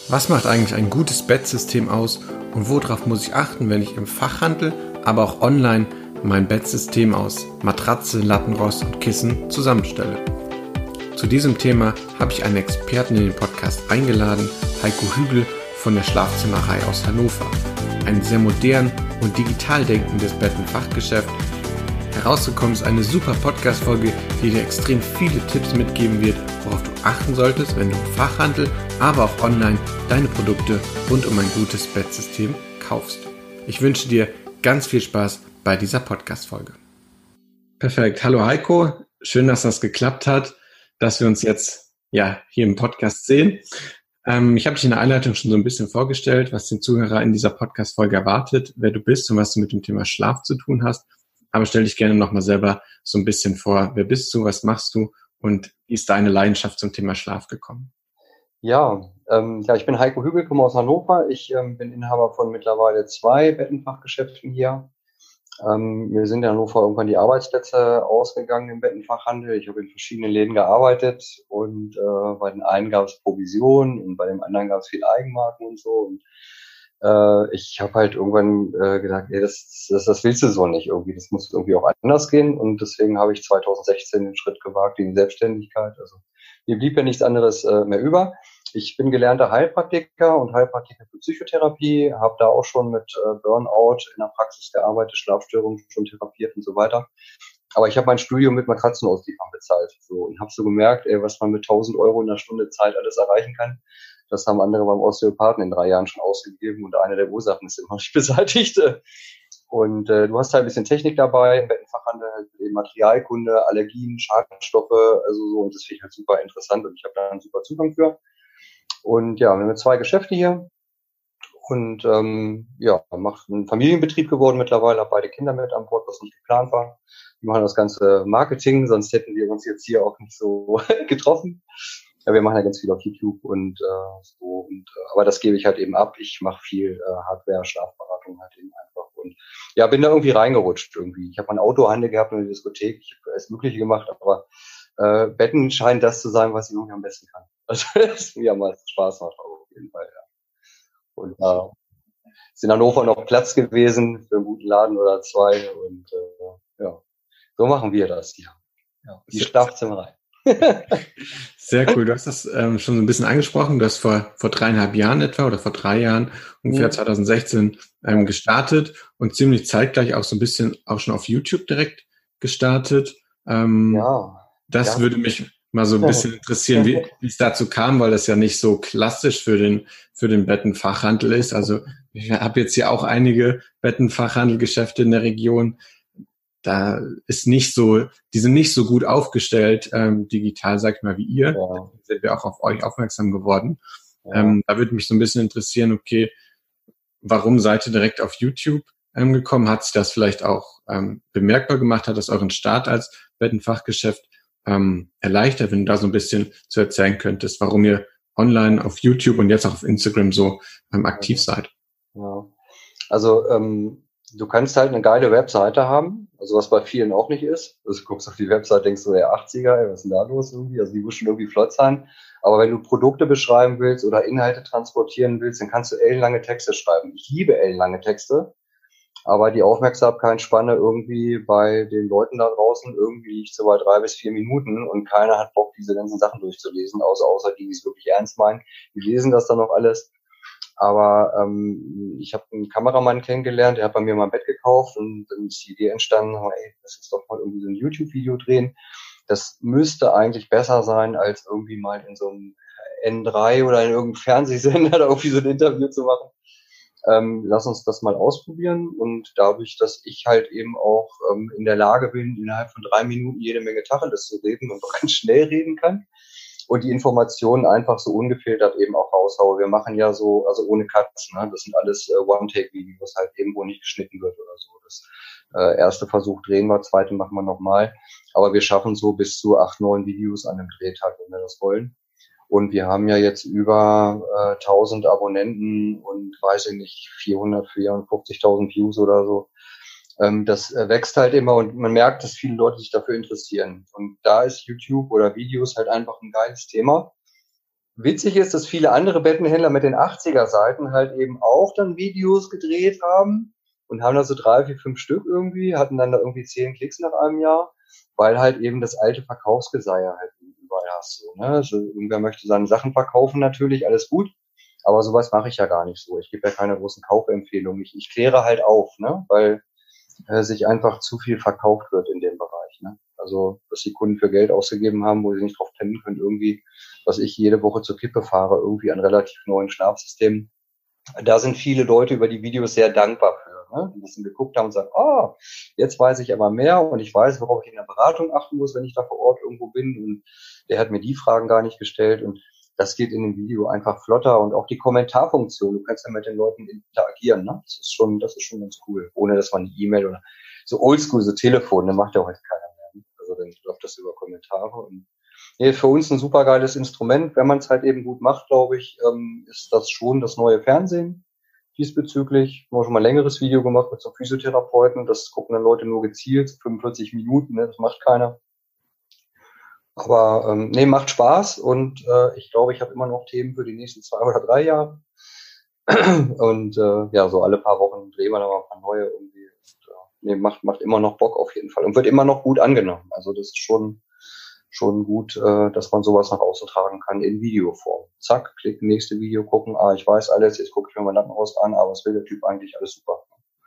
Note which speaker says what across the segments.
Speaker 1: Was macht eigentlich ein gutes Bettsystem aus und worauf muss ich achten, wenn ich im Fachhandel, aber auch online mein Bettsystem aus Matratze, Lattenrost und Kissen zusammenstelle? Zu diesem Thema habe ich einen Experten in den Podcast eingeladen, Heiko Hügel von der Schlafzimmerei aus Hannover. Ein sehr modern und digital denkendes Bettenfachgeschäft. Herausgekommen ist eine super Podcast-Folge, die dir extrem viele Tipps mitgeben wird, worauf du achten solltest, wenn du im Fachhandel, aber auch online deine Produkte rund um ein gutes Bettsystem kaufst. Ich wünsche dir ganz viel Spaß bei dieser Podcast-Folge. Perfekt. Hallo Heiko. Schön, dass das geklappt hat, dass wir uns jetzt hier im Podcast sehen. Ich habe dich in der Einleitung schon so ein bisschen vorgestellt, was den Zuhörer in dieser Podcast-Folge erwartet, wer du bist und was du mit dem Thema Schlaf zu tun hast. Aber stell dich gerne nochmal selber so ein bisschen vor. Wer bist du, was machst du und wie ist deine Leidenschaft zum Thema Schlaf gekommen?
Speaker 2: Ich bin Heiko Hügel, komme aus Hannover. Ich bin Inhaber von mittlerweile 2 Bettenfachgeschäften hier. Mir sind in Hannover irgendwann die Arbeitsplätze ausgegangen im Bettenfachhandel. Ich habe in verschiedenen Läden gearbeitet und bei den einen gab es Provision und bei dem anderen gab es viel Eigenmarken und so. Und ich habe halt irgendwann gedacht, das willst du so nicht irgendwie. Das muss irgendwie auch anders gehen. Und deswegen habe ich 2016 den Schritt gewagt in die Selbstständigkeit. Also mir blieb ja nichts anderes mehr über. Ich bin gelernter Heilpraktiker und Heilpraktiker für Psychotherapie, habe da auch schon mit Burnout in der Praxis gearbeitet, Schlafstörungen schon therapiert und so weiter. Aber ich habe mein Studium mit Matratzenauslieferung bezahlt so, und habe so gemerkt, was man mit 1.000 Euro in einer Stunde Zeit alles erreichen kann. Das haben andere beim Osteopathen in 3 Jahren schon ausgegeben und eine der Ursachen ist immer nicht beseitigt. Und du hast halt ein bisschen Technik dabei, im Bettenfachhandel, Materialkunde, Allergien, Schadstoffe, also so, und das finde ich halt super interessant und ich habe da einen super Zugang für. Und ja, wir haben 2 Geschäfte hier und macht ein Familienbetrieb geworden mittlerweile, habe beide Kinder mit an Bord, was nicht geplant war. Wir machen das ganze Marketing, sonst hätten wir uns jetzt hier auch nicht so getroffen. Ja, wir machen ja ganz viel auf YouTube und aber das gebe ich halt eben ab. Ich mache viel Hardware, Schlafberatung halt eben einfach und ja, bin da irgendwie reingerutscht irgendwie. Ich habe einen Autohandel gehabt in der Diskothek, ich habe alles Mögliche gemacht, aber Betten scheint das zu sein, was ich irgendwie am besten kann. Also es mir am meisten Spaß macht auf jeden Fall, ja. Und ist in Hannover noch Platz gewesen für einen guten Laden oder 2 und so machen wir das hier. Ja, die Schlafzimmerei.
Speaker 1: Sehr cool. Du hast das schon so ein bisschen angesprochen. Du hast vor 3,5 Jahren etwa oder vor 3 Jahren, ungefähr 2016, gestartet und ziemlich zeitgleich auch so ein bisschen auch schon auf YouTube direkt gestartet. Das würde mich mal so ein bisschen interessieren, wie es dazu kam, weil das ja nicht so klassisch für den Bettenfachhandel ist. Also ich habe jetzt hier auch einige Bettenfachhandelgeschäfte in der Region. Da ist die sind nicht so gut aufgestellt, digital, sag ich mal, wie ihr. Da sind wir auch auf euch aufmerksam geworden. Da würde mich so ein bisschen interessieren, okay, warum seid ihr direkt auf YouTube gekommen? Hat sich das vielleicht auch bemerkbar gemacht? Hat das euren Start als Bettenfachgeschäft erleichtert, wenn du da so ein bisschen zu erzählen könntest, warum ihr online auf YouTube und jetzt auch auf Instagram so aktiv seid?
Speaker 2: Ja. Also du kannst halt eine geile Webseite haben, also was bei vielen auch nicht ist. Also du guckst auf die Webseite, denkst du, der 80er, was ist denn da los irgendwie? Also die muss schon irgendwie flott sein. Aber wenn du Produkte beschreiben willst oder Inhalte transportieren willst, dann kannst du ellenlange Texte schreiben. Ich liebe ellenlange Texte, aber die Aufmerksamkeitsspanne irgendwie bei den Leuten da draußen irgendwie liegt so bei 3 bis 4 Minuten und keiner hat Bock, diese ganzen Sachen durchzulesen, außer die es wirklich ernst meinen. Die lesen das dann noch alles. Aber ich habe einen Kameramann kennengelernt, der hat bei mir mal ein Bett gekauft und dann ist die Idee entstanden, ey, lass uns doch mal irgendwie so ein YouTube-Video drehen. Das müsste eigentlich besser sein, als irgendwie mal in so einem N3 oder in irgendeinem Fernsehsender da irgendwie so ein Interview zu machen. Lass uns das mal ausprobieren und dadurch, dass ich halt eben auch in der Lage bin, innerhalb von 3 Minuten jede Menge Tacheles zu reden und auch ganz schnell reden kann, und die Informationen einfach so ungefiltert eben auch raushaue. Wir machen ja so, also ohne Cuts, ne? Das sind alles One-Take-Videos, halt irgendwo nicht geschnitten wird oder so. Das erste Versuch drehen wir, zweite machen wir nochmal. Aber wir schaffen so bis zu 8, 9 Videos an einem Drehtag, wenn wir das wollen. Und wir haben ja jetzt über 1.000 Abonnenten und weiß ich nicht, 454.000 Views oder so. Das wächst halt immer und man merkt, dass viele Leute sich dafür interessieren. Und da ist YouTube oder Videos halt einfach ein geiles Thema, Witzig ist, dass viele andere Bettenhändler mit den 80er-Seiten halt eben auch dann Videos gedreht haben und haben da so 3, 4, 5 Stück irgendwie, hatten dann da irgendwie 10 Klicks nach einem Jahr, weil halt eben das alte Verkaufsgeseier halt überall hast. So, ne? Also irgendwer möchte seine Sachen verkaufen natürlich, alles gut, aber sowas mache ich ja gar nicht so. Ich gebe ja keine großen Kaufempfehlungen. Ich kläre halt auf, ne? Weil sich einfach zu viel verkauft wird in dem Bereich. Ne? Also, dass die Kunden für Geld ausgegeben haben, wo sie nicht drauf pennen können, irgendwie, was ich jede Woche zur Kippe fahre, irgendwie an relativ neuen Schlafsystemen. Da sind viele Leute über die Videos sehr dankbar für, ne? Die das geguckt haben und sagen, oh, jetzt weiß ich aber mehr und ich weiß, worauf ich in der Beratung achten muss, wenn ich da vor Ort irgendwo bin und der hat mir die Fragen gar nicht gestellt und das geht in dem Video einfach flotter und auch die Kommentarfunktion. Du kannst ja mit den Leuten interagieren, ne? Das ist schon ganz cool. Ohne, dass man eine E-Mail oder so oldschool, so Telefon, ne, macht ja heute keiner mehr. Ne? Also dann läuft das über Kommentare und nee, für uns ein super geiles Instrument. Wenn man es halt eben gut macht, glaube ich, ist das schon das neue Fernsehen diesbezüglich. Wir haben schon mal ein längeres Video gemacht mit so Physiotherapeuten. Das gucken dann Leute nur gezielt, 45 Minuten, ne? Das macht keiner. Aber nee, macht Spaß und ich glaube, ich habe immer noch Themen für die nächsten 2 oder 3 Jahre. Und ja, so alle paar Wochen drehen wir dann mal ein paar neue irgendwie. Und, nee, macht immer noch Bock auf jeden Fall und wird immer noch gut angenommen. Also das ist schon gut, dass man sowas nach außen tragen kann in Videoform. Zack, klick, nächste Video gucken, ich weiß alles, jetzt gucke ich mir mein Lattenrost an, was will der Typ eigentlich, alles super.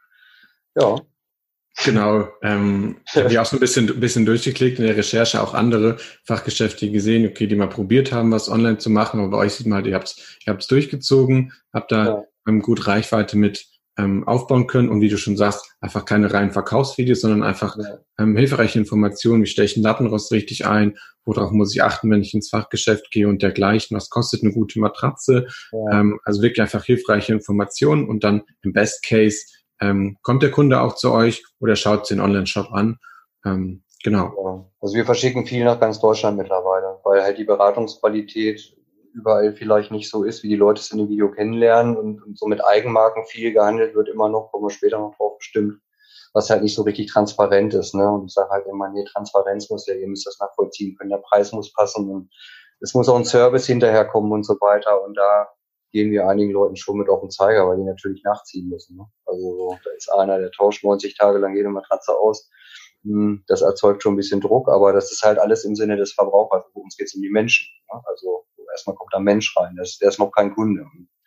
Speaker 2: Ja.
Speaker 1: Genau, ich habe ja auch so ein bisschen durchgeklickt in der Recherche, auch andere Fachgeschäfte gesehen, okay, die mal probiert haben, was online zu machen, aber bei euch sieht man halt, ihr habt's durchgezogen, habt da gut Reichweite mit aufbauen können und wie du schon sagst, einfach keine reinen Verkaufsvideos, sondern einfach hilfreiche Informationen, wie stelle ich einen Lattenrost richtig ein, worauf muss ich achten, wenn ich ins Fachgeschäft gehe und dergleichen, was kostet eine gute Matratze, also wirklich einfach hilfreiche Informationen und dann im Best Case kommt der Kunde auch zu euch oder schaut sich den Online-Shop an. Genau.
Speaker 2: Ja. Also wir verschicken viel nach ganz Deutschland mittlerweile, weil halt die Beratungsqualität überall vielleicht nicht so ist, wie die Leute es in dem Video kennenlernen und so mit Eigenmarken viel gehandelt wird immer noch, kommen wir später noch drauf bestimmt, was halt nicht so richtig transparent ist. Ne? Und ich sage halt immer, nee, Transparenz muss ja, ihr müsst das nachvollziehen können, der Preis muss passen und es muss auch ein Service hinterherkommen und so weiter und da gehen wir einigen Leuten schon mit auf den Zeiger, weil die natürlich nachziehen müssen. Ne? Also so, da ist einer, der tauscht 90 Tage lang jede Matratze aus. Das erzeugt schon ein bisschen Druck, aber das ist halt alles im Sinne des Verbrauchers. Bei uns geht es um die Menschen. Ne? Also erstmal kommt da ein Mensch rein, der ist noch kein Kunde.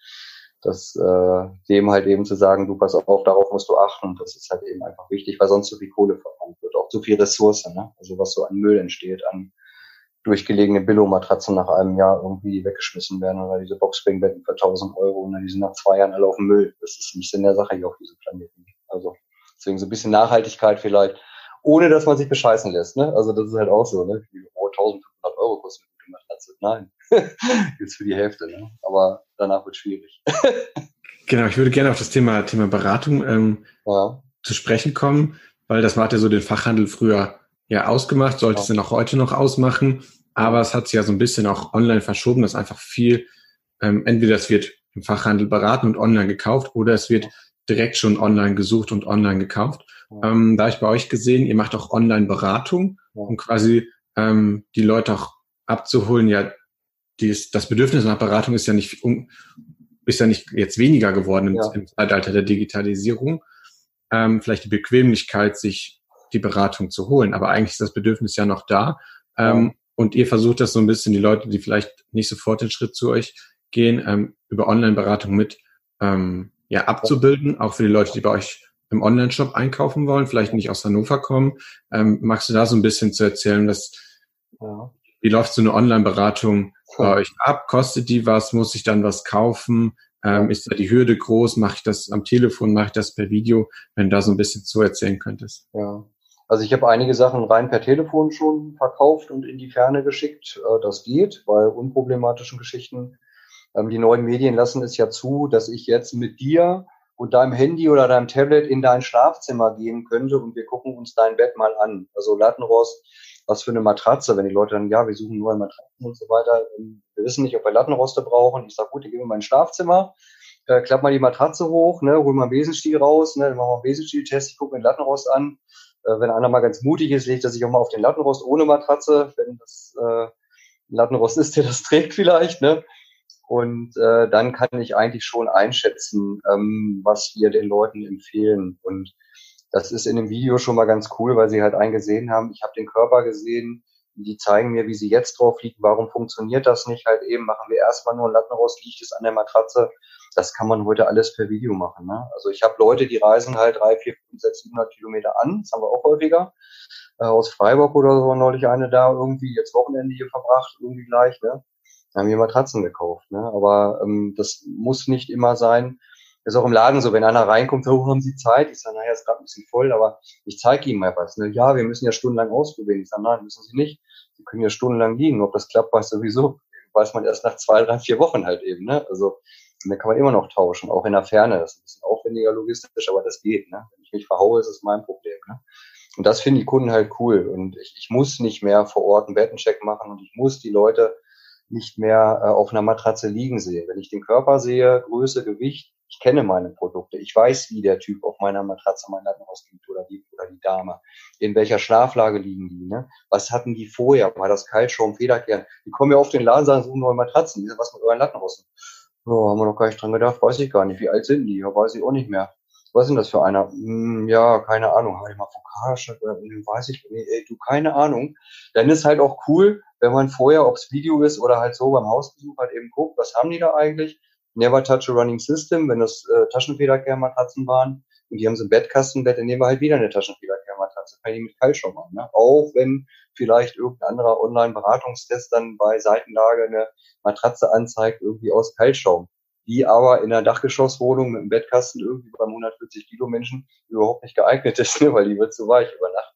Speaker 2: Das dem halt eben zu sagen, du pass auf, darauf musst du achten, das ist halt eben einfach wichtig, weil sonst zu viel Kohle verbrannt wird, auch zu viel Ressource, ne? Also was so an Müll entsteht, an durchgelegene Billo-Matratzen nach einem Jahr irgendwie weggeschmissen werden oder diese Boxspringbetten für 1.000 Euro und die sind nach 2 Jahren alle auf dem Müll. Das ist nicht Sinn der Sache hier auf diesem Planeten. Also deswegen so ein bisschen Nachhaltigkeit vielleicht, ohne dass man sich bescheißen lässt. Ne? Also das ist halt auch so. Ne? 1.500 Euro kostet eine gute Matratze. Nein, jetzt für die Hälfte. Ne? Aber danach wird schwierig.
Speaker 1: Genau, ich würde gerne auf das Thema Beratung zu sprechen kommen, weil das hat ja so den Fachhandel früher ausgemacht, sollte es dann auch heute noch ausmachen, aber es hat sich ja so ein bisschen auch online verschoben, dass einfach viel, entweder es wird im Fachhandel beraten und online gekauft oder es wird direkt schon online gesucht und online gekauft. Da habe ich bei euch gesehen, ihr macht auch Online-Beratung, um quasi die Leute auch abzuholen. Ja, das Bedürfnis nach Beratung ist ja nicht jetzt weniger geworden im Zeitalter der Digitalisierung. Vielleicht die Bequemlichkeit, sich die Beratung zu holen. Aber eigentlich ist das Bedürfnis ja noch da. Und ihr versucht das so ein bisschen, die Leute, die vielleicht nicht sofort den Schritt zu euch gehen, über Online-Beratung mit abzubilden. Auch für die Leute, die bei euch im Online-Shop einkaufen wollen, vielleicht nicht aus Hannover kommen. Magst du da so ein bisschen zu erzählen, wie läuft so eine Online-Beratung bei euch ab? Kostet die was? Muss ich dann was kaufen? Ist da die Hürde groß? Mache ich das am Telefon? Mache ich das per Video? Wenn du da so ein bisschen zu erzählen könntest.
Speaker 2: Ja. Also ich habe einige Sachen rein per Telefon schon verkauft und in die Ferne geschickt. Das geht bei unproblematischen Geschichten. Die neuen Medien lassen es ja zu, dass ich jetzt mit dir und deinem Handy oder deinem Tablet in dein Schlafzimmer gehen könnte und wir gucken uns dein Bett mal an. Also Lattenrost, was für eine Matratze, wenn die Leute dann, wir suchen neue Matratzen und so weiter. Wir wissen nicht, ob wir Lattenroste brauchen. Ich sage, gut, dann gehen wir in mein Schlafzimmer, klapp mal die Matratze hoch, ne, hol mal einen Besenstiel raus, ne, dann machen wir einen Besenstiel-Test, ich gucke mir den Lattenrost an. Wenn einer mal ganz mutig ist, legt er sich auch mal auf den Lattenrost ohne Matratze, wenn das Lattenrost ist, der das trägt vielleicht, ne? Und dann kann ich eigentlich schon einschätzen, was wir den Leuten empfehlen. Und das ist in dem Video schon mal ganz cool, weil sie halt einen gesehen haben. Ich habe den Körper gesehen. Die zeigen mir, wie sie jetzt drauf liegen. Warum funktioniert das nicht? Halt eben machen wir erstmal nur ein Lattenrost, liegt es an der Matratze. Das kann man heute alles per Video machen. Ne? Also ich habe Leute, die reisen halt 3, 4, 5, 6, 700 Kilometer an. Das haben wir auch häufiger. Aus Freiburg oder so, neulich eine da irgendwie jetzt Wochenende hier verbracht, irgendwie gleich. Ne? Da haben wir Matratzen gekauft. Ne? Aber das muss nicht immer sein. Das ist auch im Laden so, wenn einer reinkommt, so, haben Sie Zeit? Ich sage, naja, ist gerade ein bisschen voll, aber ich zeige Ihnen mal was. Ne? Ja, wir müssen ja stundenlang ausprobieren. Ich sage, nein, müssen Sie nicht. Sie können ja stundenlang liegen. Ob das klappt, weiß man erst nach 2, 3, 4 Wochen halt eben. Ne? Also da kann man immer noch tauschen, auch in der Ferne. Das ist ein bisschen aufwendiger logistisch, aber das geht. Ne? Wenn ich mich verhaue, ist es mein Problem. Ne? Und das finden die Kunden halt cool. Und ich muss nicht mehr vor Ort einen Bettencheck machen und ich muss die Leute nicht mehr auf einer Matratze liegen sehen. Wenn ich den Körper sehe, Größe, Gewicht, ich kenne meine Produkte. Ich weiß, wie der Typ auf meiner Matratze mein Lattenrost liegt oder die Dame. In welcher Schlaflage liegen die, ne? Was hatten die vorher? War das Kaltschaum, Federkern? Die kommen ja auf den Laden und sagen, so neue Matratzen. Die sind was mit euren Lattenrosten? Oh, haben wir noch gar nicht dran gedacht, weiß ich gar nicht. Wie alt sind die? Ja, weiß ich auch nicht mehr. Was ist denn das für einer? Ja, keine Ahnung. Habe ich mal Focage? Weiß ich nicht. Ey, du, keine Ahnung. Dann ist halt auch cool, wenn man vorher, ob es Video ist oder halt so beim Hausbesuch halt eben guckt, was haben die da eigentlich? Never touch a running system, wenn das Taschenfederkehrmatratzen waren. Und die haben so ein Bettkastenbett, dann nehmen wir halt wieder eine Taschenfederkehrmatratze. Kann ich mit Kaltschaum machen. Ne? Auch wenn vielleicht irgendein anderer Online-Beratungstest dann bei Seitenlage eine Matratze anzeigt, irgendwie aus Kaltschaum. Die aber in einer Dachgeschosswohnung mit einem Bettkasten irgendwie beim 140 Kilo Menschen überhaupt nicht geeignet ist, ne? Weil die wird zu weich über Nacht.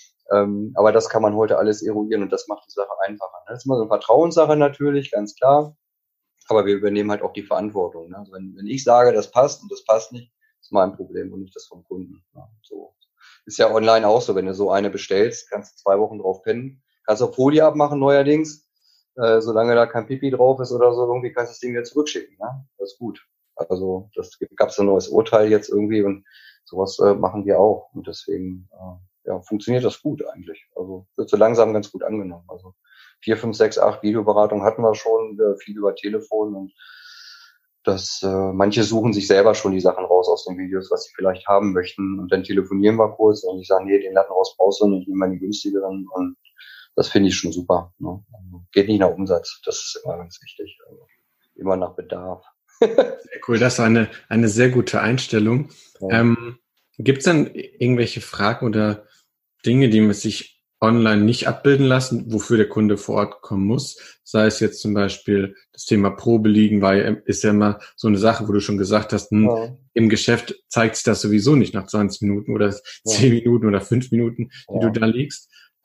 Speaker 2: Aber das kann man heute alles eruieren und das macht die Sache einfacher. Ne? Das ist immer so eine Vertrauenssache natürlich, ganz klar. Aber wir übernehmen halt auch die Verantwortung. Ne? Also wenn ich sage, das passt und das passt nicht, ist mein Problem und nicht das vom Kunden. Ja, so. Ist ja online auch so, wenn du so eine bestellst, kannst du 2 Wochen drauf pennen. Kannst auch Folie abmachen neuerdings. Solange da kein Pipi drauf ist oder so, irgendwie kannst du das Ding wieder zurückschicken. Ne? Das ist gut. Also das gab's ein neues Urteil jetzt irgendwie und sowas machen wir auch. Und deswegen ja, funktioniert das gut eigentlich. Also wird so langsam ganz gut angenommen. Also 4, 5, 6, 8 Videoberatungen hatten wir schon, viel über Telefon und das manche suchen sich selber schon die Sachen raus aus den Videos, was sie vielleicht haben möchten und dann telefonieren wir kurz und ich sage, nee, den Lattenrost brauchst du nicht, nimm mal die günstigeren und das finde ich schon super. Ne? Also geht nicht nach Umsatz, das ist immer ganz wichtig. Also immer nach Bedarf.
Speaker 1: Sehr cool, das ist eine sehr gute Einstellung.
Speaker 2: Ja.
Speaker 1: Gibt es dann irgendwelche Fragen oder Dinge, die man sich online nicht abbilden lassen, wofür der Kunde vor Ort kommen muss? Sei es jetzt zum Beispiel das Thema Probeliegen, weil ist ja immer so eine Sache, wo du schon gesagt hast, im Geschäft zeigt sich das sowieso nicht nach 20 Minuten oder 10 Minuten oder 5 Minuten, die du da liegst.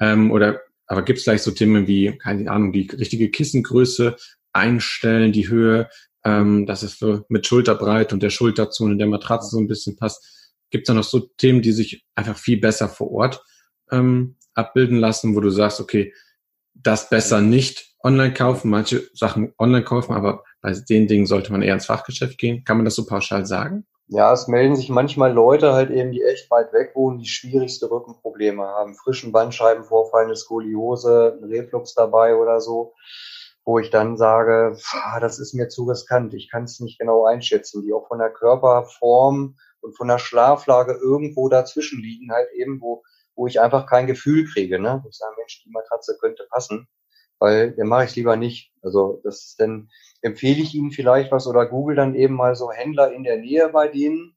Speaker 1: Aber gibt es vielleicht so Themen wie, keine Ahnung, die richtige Kissengröße einstellen, die Höhe, dass es so mit Schulterbreite und der Schulterzone der Matratze so ein bisschen passt. Gibt es da noch so Themen, die sich einfach viel besser vor Ort abbilden lassen, wo du sagst, okay, das besser nicht online kaufen, manche Sachen online kaufen, aber bei den Dingen sollte man eher ins Fachgeschäft gehen. Kann man das so pauschal sagen?
Speaker 2: Ja, es melden sich manchmal Leute halt eben, die echt weit weg wohnen, die schwierigste Rückenprobleme haben. Frischen Bandscheibenvorfall, eine Skoliose, ein Reflux dabei oder so, wo ich dann sage, das ist mir zu riskant, ich kann es nicht genau einschätzen, die auch von der Körperform und von der Schlaflage irgendwo dazwischen liegen halt eben, wo ich einfach kein Gefühl kriege, ne? Wo ich sage, Mensch, die Matratze könnte passen, weil dann mache ich es lieber nicht. Also das ist dann empfehle ich Ihnen vielleicht was oder google dann eben mal so Händler in der Nähe bei denen,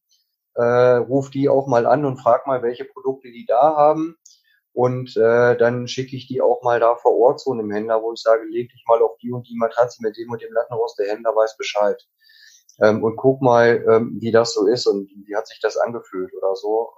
Speaker 2: ruf die auch mal an und frag mal, welche Produkte die da haben und dann schicke ich die auch mal da vor Ort zu einem Händler, wo ich sage, leg dich mal auf die und die Matratze mit dem und dem Lattenrost, der Händler weiß Bescheid. Und guck mal, wie das so ist und wie hat sich das angefühlt oder so.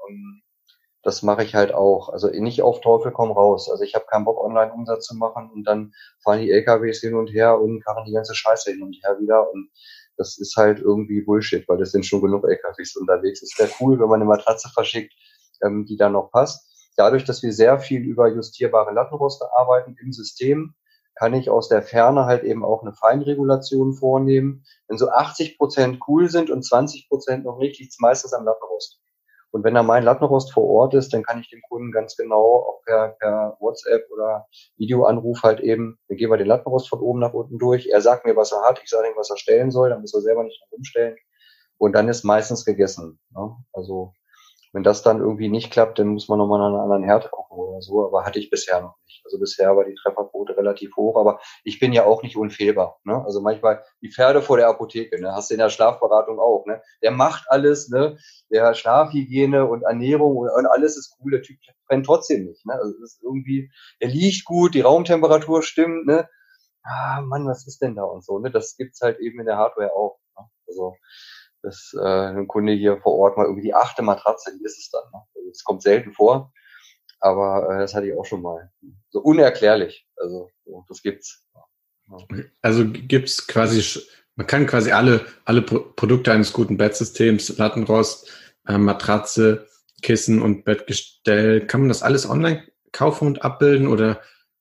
Speaker 2: Das mache ich halt auch. Also nicht auf Teufel komm raus. Also ich habe keinen Bock, Online-Umsatz zu machen und dann fahren die LKWs hin und her und karren die ganze Scheiße hin und her wieder. Und das ist halt irgendwie Bullshit, weil das sind schon genug LKWs unterwegs. Es wäre cool, wenn man eine Matratze verschickt, die dann noch passt. Dadurch, dass wir sehr viel über justierbare Lattenroste arbeiten im System, kann ich aus der Ferne halt eben auch eine Feinregulation vornehmen. Wenn so 80% cool sind und 20% noch nicht, liegt es meistens am Lattenrost. Und wenn da mein Lattenrost vor Ort ist, dann kann ich dem Kunden ganz genau auch per WhatsApp oder Videoanruf halt eben, dann gehen wir den Lattenrost von oben nach unten durch. Er sagt mir, was er hat, ich sage ihm, was er stellen soll, dann muss er selber nicht noch umstellen. Und dann ist meistens gegessen. Ne? Also wenn das dann irgendwie nicht klappt, dann muss man nochmal an einer anderen Herd kochen oder so. Aber hatte ich bisher noch nicht. Also bisher war die Trefferquote relativ hoch. Aber ich bin ja auch nicht unfehlbar. Ne? Also manchmal die Pferde vor der Apotheke. Ne? Hast du in der Schlafberatung auch. Ne? Der macht alles. Ne? Der Schlafhygiene und Ernährung und alles ist cool. Der Typ brennt trotzdem nicht. Ne? Also es ist irgendwie, er liegt gut, die Raumtemperatur stimmt. Ne? Ah, Mann, was ist denn da und so. Ne? Das gibt's halt eben in der Hardware auch. Ne? Also dass ein Kunde hier vor Ort mal irgendwie die 8. Matratze, die ist es dann. Ne? Also, das kommt selten vor, aber das hatte ich auch schon mal. So unerklärlich. Also so, das gibt's. Ja.
Speaker 1: Also gibt's quasi, man kann quasi alle Produkte eines guten Bettsystems, Lattenrost, Matratze, Kissen und Bettgestell, kann man das alles online kaufen und abbilden oder?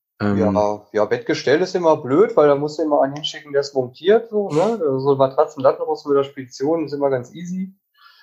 Speaker 2: Ja, Bettgestell ist immer blöd, weil da musst du immer einen hinschicken, der ist montiert, so, ne? So Matratzen, Lattenrost mit der Spedition ist immer ganz easy.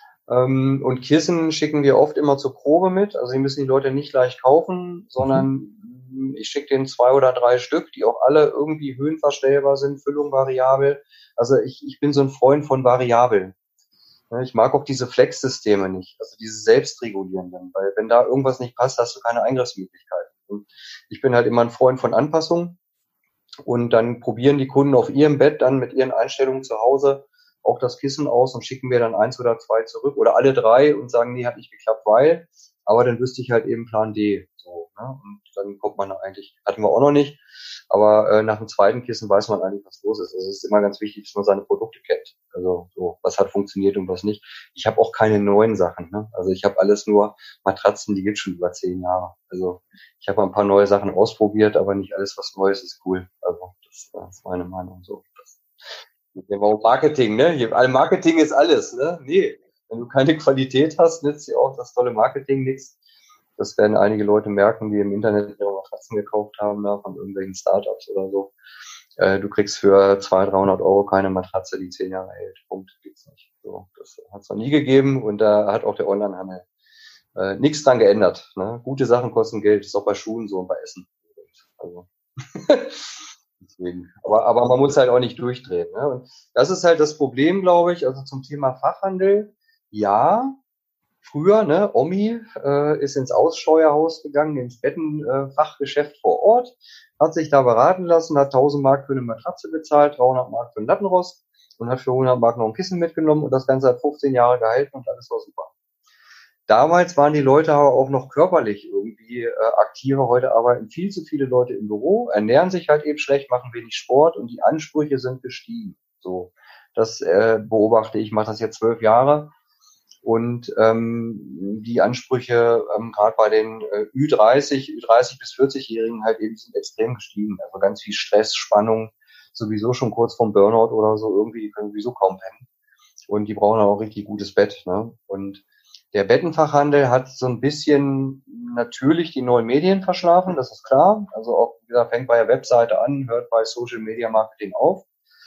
Speaker 2: Und Kissen schicken wir oft immer zur Probe mit. Also die müssen die Leute nicht gleich kaufen, sondern ich schicke denen 2 oder 3 Stück, die auch alle irgendwie höhenverstellbar sind, Füllung variabel. Also ich bin so ein Freund von variabel. Ich mag auch diese Flex-Systeme nicht, also diese selbstregulierenden, weil wenn da irgendwas nicht passt, hast du keine Eingriffsmöglichkeiten. Und ich bin halt immer ein Freund von Anpassung und dann probieren die Kunden auf ihrem Bett dann mit ihren Einstellungen zu Hause auch das Kissen aus und schicken mir dann 1 oder 2 zurück oder alle 3 und sagen, nee, hat nicht geklappt, weil, aber dann wüsste ich halt eben Plan D. So, ne? Und dann kommt man eigentlich, hatten wir auch noch nicht, aber nach dem zweiten Kissen weiß man eigentlich, was los ist. Also es ist immer ganz wichtig, dass man seine Produkte kennt. Also so, was hat funktioniert und was nicht. Ich habe auch keine neuen Sachen. Ne? Also ich habe alles nur Matratzen, die gibt schon über 10 Jahre. Also ich habe ein paar neue Sachen ausprobiert, aber nicht alles, was Neues ist cool. Also das ist meine Meinung so. Marketing, ne? Marketing ist alles, ne? Nee. Wenn du keine Qualität hast, nützt dir auch das tolle Marketing nichts. Das werden einige Leute merken, die im Internet ihre Matratzen gekauft haben, da von irgendwelchen Startups oder so. Du kriegst für 200, 300 Euro keine Matratze, die 10 Jahre hält. Punkt, gibt's nicht. So, das hat es noch nie gegeben und da hat auch der Onlinehandel nichts dran geändert. Ne? Gute Sachen kosten Geld, das ist auch bei Schuhen so und bei Essen. Also deswegen. Aber man muss halt auch nicht durchdrehen. Ne? Und das ist halt das Problem, glaube ich. Also zum Thema Fachhandel, ja, früher, ne, Omi ist ins Aussteuerhaus gegangen, ins Bettenfachgeschäft vor Ort, hat sich da beraten lassen, hat 1000 Mark für eine Matratze bezahlt, 300 Mark für einen Lattenrost und hat für 100 Mark noch ein Kissen mitgenommen und das Ganze hat 15 Jahre gehalten und alles war super. Damals waren die Leute aber auch noch körperlich irgendwie aktiver. Heute arbeiten viel zu viele Leute im Büro, ernähren sich halt eben schlecht, machen wenig Sport und die Ansprüche sind gestiegen. So, das beobachte ich, mache das jetzt 12 Jahre. Und die Ansprüche gerade bei den Ü30 bis 40-Jährigen halt eben sind extrem gestiegen. Also ganz viel Stress, Spannung, sowieso schon kurz vorm Burnout oder so, irgendwie, die können sowieso kaum pennen. Und die brauchen auch richtig gutes Bett. Ne? Und der Bettenfachhandel hat so ein bisschen natürlich die neuen Medien verschlafen, das ist klar. Also auch, wie gesagt, fängt bei der Webseite an, hört bei Social Media Marketing auf.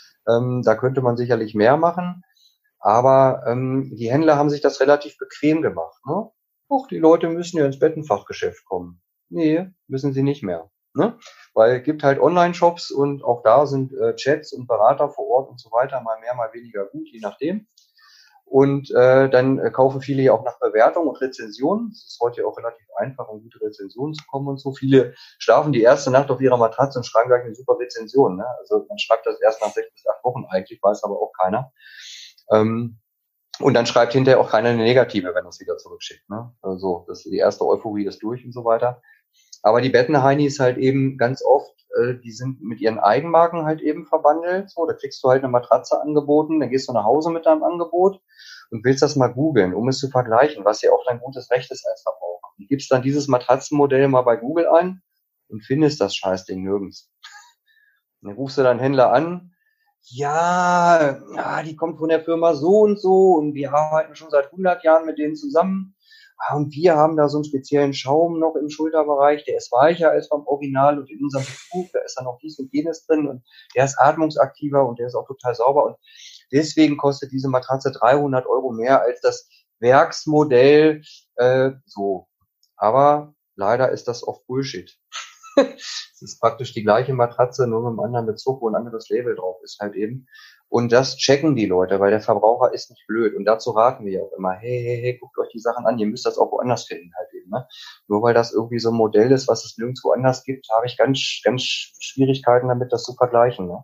Speaker 2: Da könnte man sicherlich mehr machen. Aber die Händler haben sich das relativ bequem gemacht. Ne? Och, die Leute müssen ja ins Bettenfachgeschäft kommen. Nee, müssen sie nicht mehr. Ne? Weil es gibt halt Online-Shops und auch da sind Chats und Berater vor Ort und so weiter, mal mehr, mal weniger gut, je nachdem. Und dann kaufen viele ja auch nach Bewertung und Rezensionen. Es ist heute auch relativ einfach, an gute Rezensionen zu kommen und so. Viele schlafen die erste Nacht auf ihrer Matratze und schreiben gleich eine super Rezension. Ne? Also man schreibt das erst nach 6 bis 8 Wochen eigentlich, weiß aber auch keiner. Und dann schreibt hinterher auch keiner eine negative, wenn er es wieder zurückschickt. Ne? Also das ist die erste Euphorie ist durch und so weiter. Aber die Bettenheinis halt eben ganz oft, die sind mit ihren Eigenmarken halt eben verbandelt. So, da kriegst du halt eine Matratze angeboten, dann gehst du nach Hause mit deinem Angebot und willst das mal googeln, um es zu vergleichen, was ja auch dein gutes Recht ist als Verbraucher. Du gibst dann dieses Matratzenmodell mal bei Google ein und findest das Scheißding nirgends. Und dann rufst du deinen Händler an, ja, die kommt von der Firma so und wir arbeiten schon seit 100 Jahren mit denen zusammen. Und wir haben da so einen speziellen Schaum noch im Schulterbereich, der ist weicher als beim Original und in unserem Bezug, da ist dann noch dies und jenes drin und der ist atmungsaktiver und der ist auch total sauber und deswegen kostet diese Matratze 300 Euro mehr als das Werksmodell, so. Aber leider ist das oft Bullshit. Es ist praktisch die gleiche Matratze, nur mit einem anderen Bezug, wo ein anderes Label drauf ist halt eben. Und das checken die Leute, weil der Verbraucher ist nicht blöd. Und dazu raten wir auch immer, hey, guckt euch die Sachen an, ihr müsst das auch woanders finden halt eben. Ne? Nur weil das irgendwie so ein Modell ist, was es nirgendwo anders gibt, habe ich ganz, ganz Schwierigkeiten damit, das zu vergleichen. Ne?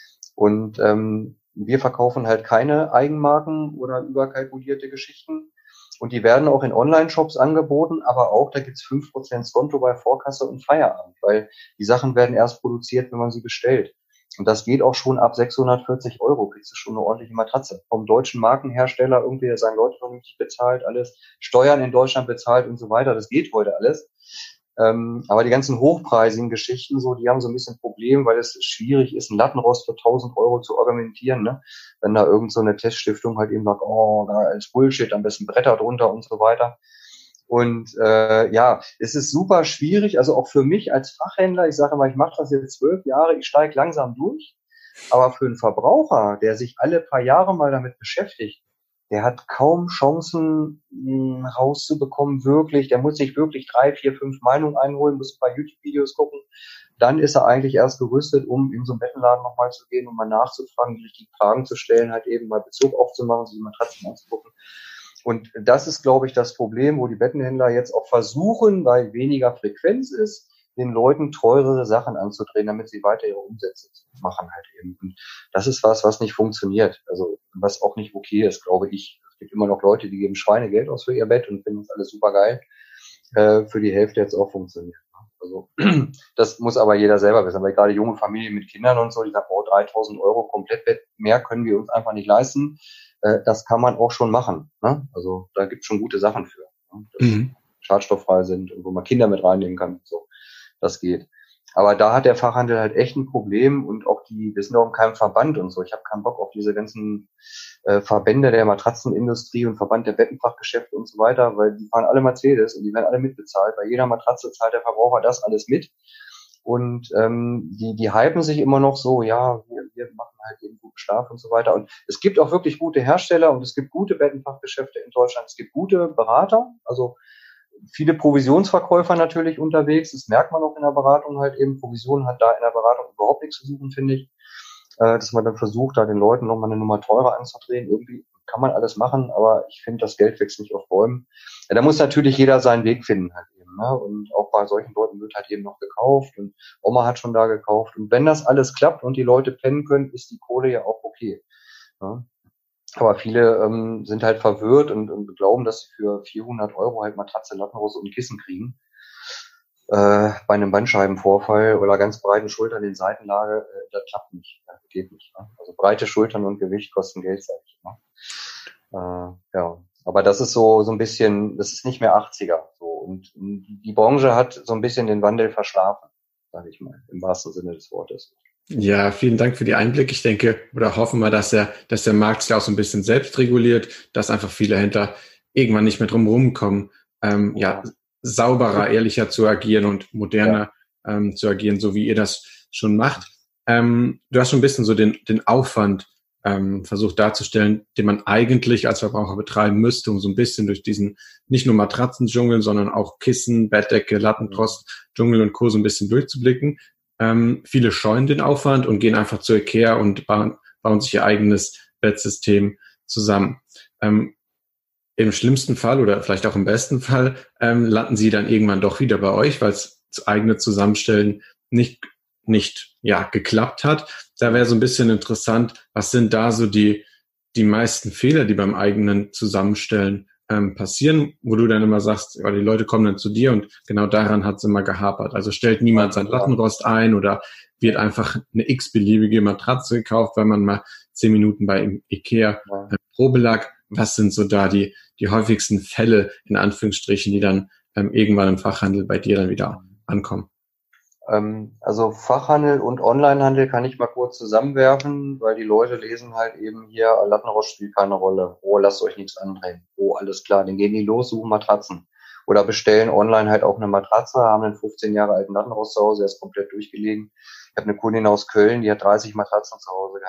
Speaker 2: Und wir verkaufen halt keine Eigenmarken oder überkalkulierte Geschichten. Und die werden auch in Online-Shops angeboten, aber auch, da gibt's 5% Skonto bei Vorkasse und Feierabend, weil die Sachen werden erst produziert, wenn man sie bestellt. Und das geht auch schon ab 640 Euro, kriegst du schon eine ordentliche Matratze. Vom deutschen Markenhersteller, irgendwie, der seine Leute vernünftig bezahlt, alles, Steuern in Deutschland bezahlt und so weiter, das geht heute alles. Aber die ganzen hochpreisigen Geschichten, so, die haben so ein bisschen Problem, weil es schwierig ist, einen Lattenrost für 1000 Euro zu argumentieren, ne? Wenn da irgend so eine Teststiftung halt eben sagt, oh, da ist Bullshit, am besten Bretter drunter und so weiter. Und ja, es ist super schwierig, also auch für mich als Fachhändler, ich sage mal, ich mache das jetzt 12 Jahre, ich steige langsam durch, aber für einen Verbraucher, der sich alle paar Jahre mal damit beschäftigt, der hat kaum Chancen rauszubekommen, wirklich. Der muss sich wirklich 3, 4, 5 Meinungen einholen, muss ein paar YouTube-Videos gucken. Dann ist er eigentlich erst gerüstet, um in so einen Bettenladen nochmal zu gehen, um mal nachzufragen, die richtigen Fragen zu stellen, halt eben mal Bezug aufzumachen, sich die Matratzen anzugucken. Und das ist, glaube ich, das Problem, wo die Bettenhändler jetzt auch versuchen, weil weniger Frequenz ist, den Leuten teurere Sachen anzudrehen, damit sie weiter ihre Umsätze machen halt eben. Und das ist was nicht funktioniert. Also was auch nicht okay ist, glaube ich. Es gibt immer noch Leute, die geben Schweinegeld aus für ihr Bett und finden das alles super geil. Für die Hälfte jetzt auch funktioniert. Also das muss aber jeder selber wissen. Weil gerade junge Familien mit Kindern und so, die sagen, oh, 3.000 Euro Komplettbett, mehr können wir uns einfach nicht leisten. Das kann man auch schon machen. Ne? Also da gibt es schon gute Sachen für. Ne? Dass schadstofffrei sind und wo man Kinder mit reinnehmen kann. So. Das geht. Aber da hat der Fachhandel halt echt ein Problem und auch wir sind auch in keinem Verband und so. Ich habe keinen Bock auf diese ganzen Verbände der Matratzenindustrie und Verband der Bettenfachgeschäfte und so weiter, weil die fahren alle Mercedes und die werden alle mitbezahlt. Bei jeder Matratze zahlt der Verbraucher das alles mit. Und die hypen sich immer noch so, ja, wir machen halt eben guten Schlaf und so weiter. Und es gibt auch wirklich gute Hersteller und es gibt gute Bettenfachgeschäfte in Deutschland. Es gibt gute Berater, also viele Provisionsverkäufer natürlich unterwegs. Das merkt man auch in der Beratung halt eben. Provision hat da in der Beratung überhaupt nichts zu suchen, finde ich. Dass man dann versucht, da den Leuten nochmal eine Nummer teurer anzudrehen. Irgendwie kann man alles machen, aber ich finde, das Geld wächst nicht auf Bäumen. Ja, da muss natürlich jeder seinen Weg finden halt eben. Ne? Und auch bei solchen Leuten wird halt eben noch gekauft und Oma hat schon da gekauft. Und wenn das alles klappt und die Leute pennen können, ist die Kohle ja auch okay. Ne? Aber viele sind halt verwirrt und glauben, dass sie für 400 Euro halt Matratze, Lattenrost und Kissen kriegen. Bei einem Bandscheibenvorfall oder ganz breiten Schultern in Seitenlage, das klappt nicht. Das geht nicht. Ne? Also breite Schultern und Gewicht kosten Geld, sag ich. Ne? Ja, aber das ist so ein bisschen, das ist nicht mehr 80er. So. Und die Branche hat so ein bisschen den Wandel verschlafen, sage ich mal, im wahrsten Sinne des Wortes.
Speaker 1: Ja, vielen Dank für die Einblicke. Ich denke oder hoffen wir, dass der Markt sich auch so ein bisschen selbst reguliert, dass einfach viele Händler irgendwann nicht mehr drum rumkommen, sauberer, ehrlicher zu agieren und moderner zu agieren, so wie ihr das schon macht. Du hast schon ein bisschen so den Aufwand versucht darzustellen, den man eigentlich als Verbraucher betreiben müsste, um so ein bisschen durch diesen nicht nur Matratzendschungel, sondern auch Kissen, Bettdecke, Lattenrost, Dschungel und Co. so ein bisschen durchzublicken. Viele scheuen den Aufwand und gehen einfach zu IKEA und bauen sich ihr eigenes Bettsystem zusammen. Im schlimmsten Fall oder vielleicht auch im besten Fall landen sie dann irgendwann doch wieder bei euch, weil das eigene Zusammenstellen nicht geklappt hat. Da wäre so ein bisschen interessant, was sind da so die meisten Fehler, die beim eigenen Zusammenstellen passieren, wo du dann immer sagst, ja, die Leute kommen dann zu dir und genau daran hat es immer gehapert. Also stellt niemand sein Lattenrost ein oder wird einfach eine x-beliebige Matratze gekauft, weil man mal 10 Minuten bei IKEA Probe lag. Was sind so da die häufigsten Fälle, in Anführungsstrichen, die dann irgendwann im Fachhandel bei dir dann wieder ankommen?
Speaker 2: Also Fachhandel und Onlinehandel kann ich mal kurz zusammenwerfen, weil die Leute lesen halt eben hier, Lattenrost spielt keine Rolle. Oh, lasst euch nichts andrehen. Oh, alles klar, dann gehen die los, suchen Matratzen. Oder bestellen online halt auch eine Matratze, haben einen 15 Jahre alten Lattenrost zu Hause, der ist komplett durchgelegen. Ich habe eine Kundin aus Köln, die hat 30 Matratzen zu Hause gehabt.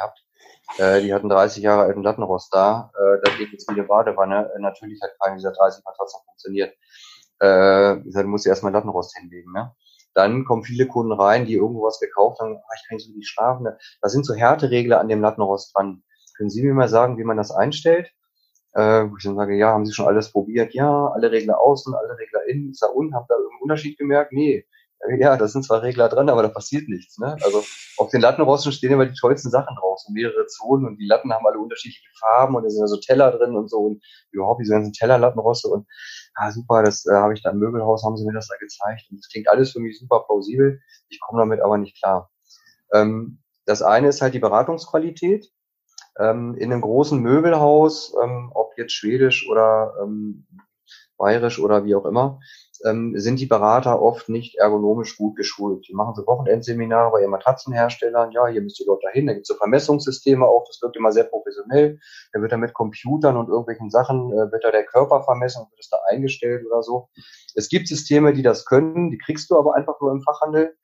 Speaker 2: Die hatten 30 Jahre alten Lattenrost da geht jetzt wie eine Badewanne. Natürlich hat keine dieser 30 Matratzen funktioniert. Ich sag, du musst erstmal Lattenrost hinlegen, ne? Dann kommen viele Kunden rein, die irgendwo was gekauft haben, ich kann so nicht schlafen. Da sind so Härteregler an dem Lattenrost dran. Können Sie mir mal sagen, wie man das einstellt? Wo ich dann sage, ja, haben Sie schon alles probiert? Ja, alle Regler außen, alle Regler innen. Ist da unten, habt ihr irgendeinen Unterschied gemerkt? Nee. Ja, da sind zwar Regler dran, aber da passiert nichts, ne? Also auf den Lattenrosten stehen immer die tollsten Sachen drauf, so mehrere Zonen und die Latten haben alle unterschiedliche Farben und da sind ja so Teller drin und so und überhaupt diese ganzen Tellerlattenroste und super, das habe ich da im Möbelhaus, haben sie mir das da gezeigt und das klingt alles für mich super plausibel. Ich komme damit aber nicht klar. Das eine ist halt die Beratungsqualität. In einem großen Möbelhaus, ob jetzt schwedisch oder bayerisch oder wie auch immer, sind die Berater oft nicht ergonomisch gut geschult. Die machen so Wochenendseminare bei ihren Matratzenherstellern. Ja, hier müsst ihr dort dahin. Da gibt es so Vermessungssysteme auch. Das wirkt immer sehr professionell. Da wird dann mit Computern und irgendwelchen Sachen, wird da der Körper vermessen und wird es da eingestellt oder so. Es gibt Systeme, die das können. Die kriegst du aber einfach nur im Fachhandel.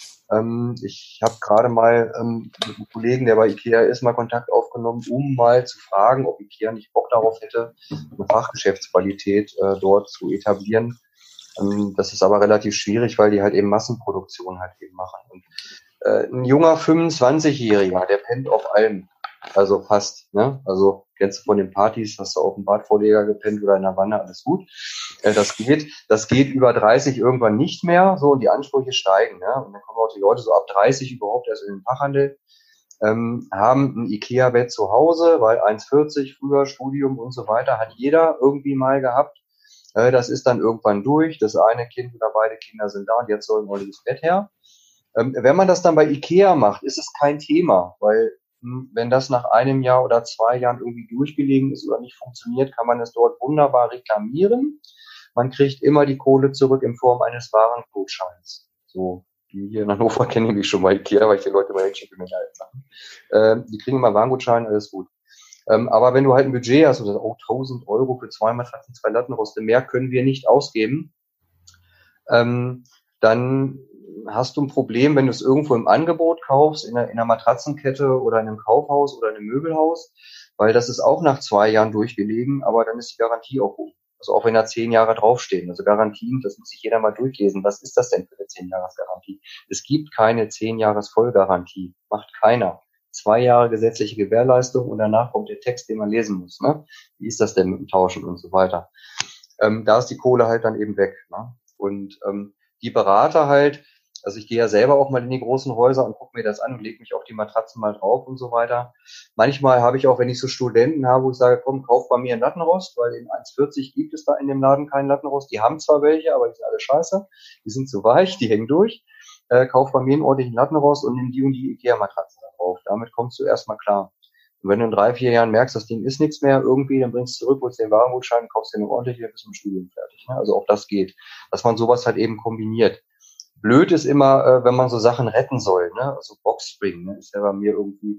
Speaker 2: Ich habe gerade mal mit einem Kollegen, der bei IKEA ist, mal Kontakt aufgenommen, um mal zu fragen, ob IKEA nicht Bock darauf hätte, eine Fachgeschäftsqualität dort zu etablieren. Das ist aber relativ schwierig, weil die halt eben Massenproduktion halt eben machen. Und ein junger 25-Jähriger, der pennt auf allem. Also fast, ne? Also kennst du von den Partys, hast du auf dem Badvorleger gepennt oder in der Wanne, alles gut. Das geht über 30 irgendwann nicht mehr, so, und die Ansprüche steigen, ne? Und dann kommen auch die Leute so ab 30 überhaupt erst in den Fachhandel, haben ein Ikea-Bett zu Hause, weil 1,40 früher, Studium und so weiter, hat jeder irgendwie mal gehabt. Das ist dann irgendwann durch, das eine Kind oder beide Kinder sind da und jetzt soll ein ordentliches Bett her. Wenn man das dann bei Ikea macht, ist es kein Thema, weil wenn das nach einem Jahr oder 2 Jahren irgendwie durchgelegen ist oder nicht funktioniert, kann man es dort wunderbar reklamieren. Man kriegt immer die Kohle zurück in Form eines Warengutscheins. So, die hier in Hannover kennen mich schon mal Ikea, weil ich die Leute mal hinschicke mit allen Sachen. Die kriegen immer Warengutschein, alles gut. Aber wenn du halt ein Budget hast, oder 1.000 Euro für 2 Matratzen, 2 Lattenroste, mehr können wir nicht ausgeben, dann hast du ein Problem, wenn du es irgendwo im Angebot kaufst, in einer Matratzenkette oder in einem Kaufhaus oder in einem Möbelhaus, weil das ist auch nach 2 Jahren durchgelegen, aber dann ist die Garantie auch gut. Also auch wenn da 10 Jahre draufstehen. Also Garantien, das muss sich jeder mal durchlesen. Was ist das denn für eine 10-Jahres-Garantie? Es gibt keine 10-Jahres-Vollgarantie. Macht keiner. 2 Jahre gesetzliche Gewährleistung und danach kommt der Text, den man lesen muss. Ne? Wie ist das denn mit dem Tauschen und so weiter? Da ist die Kohle halt dann eben weg. Ne? Und die Berater halt, also ich gehe ja selber auch mal in die großen Häuser und gucke mir das an und lege mich auf die Matratzen mal drauf und so weiter. Manchmal habe ich auch, wenn ich so Studenten habe, wo ich sage, komm, kauf bei mir einen Lattenrost, weil in 1,40 gibt es da in dem Laden keinen Lattenrost. Die haben zwar welche, aber die sind alle scheiße. Die sind zu weich, die hängen durch. Kauf bei mir einen ordentlichen Lattenrost und nimm die und die Ikea-Matratzen da drauf. Damit kommst du erstmal klar. Und wenn du in 3, 4 Jahren merkst, das Ding ist nichts mehr irgendwie, dann bringst du zurück, holst den Warengutschein, kaufst dir eine ordentliche, bis zum Studium fertig. Ne? Also auch das geht. Dass man sowas halt eben kombiniert. Blöd ist immer, wenn man so Sachen retten soll, ne? Also Boxspring, ne? Ist ja bei mir irgendwie,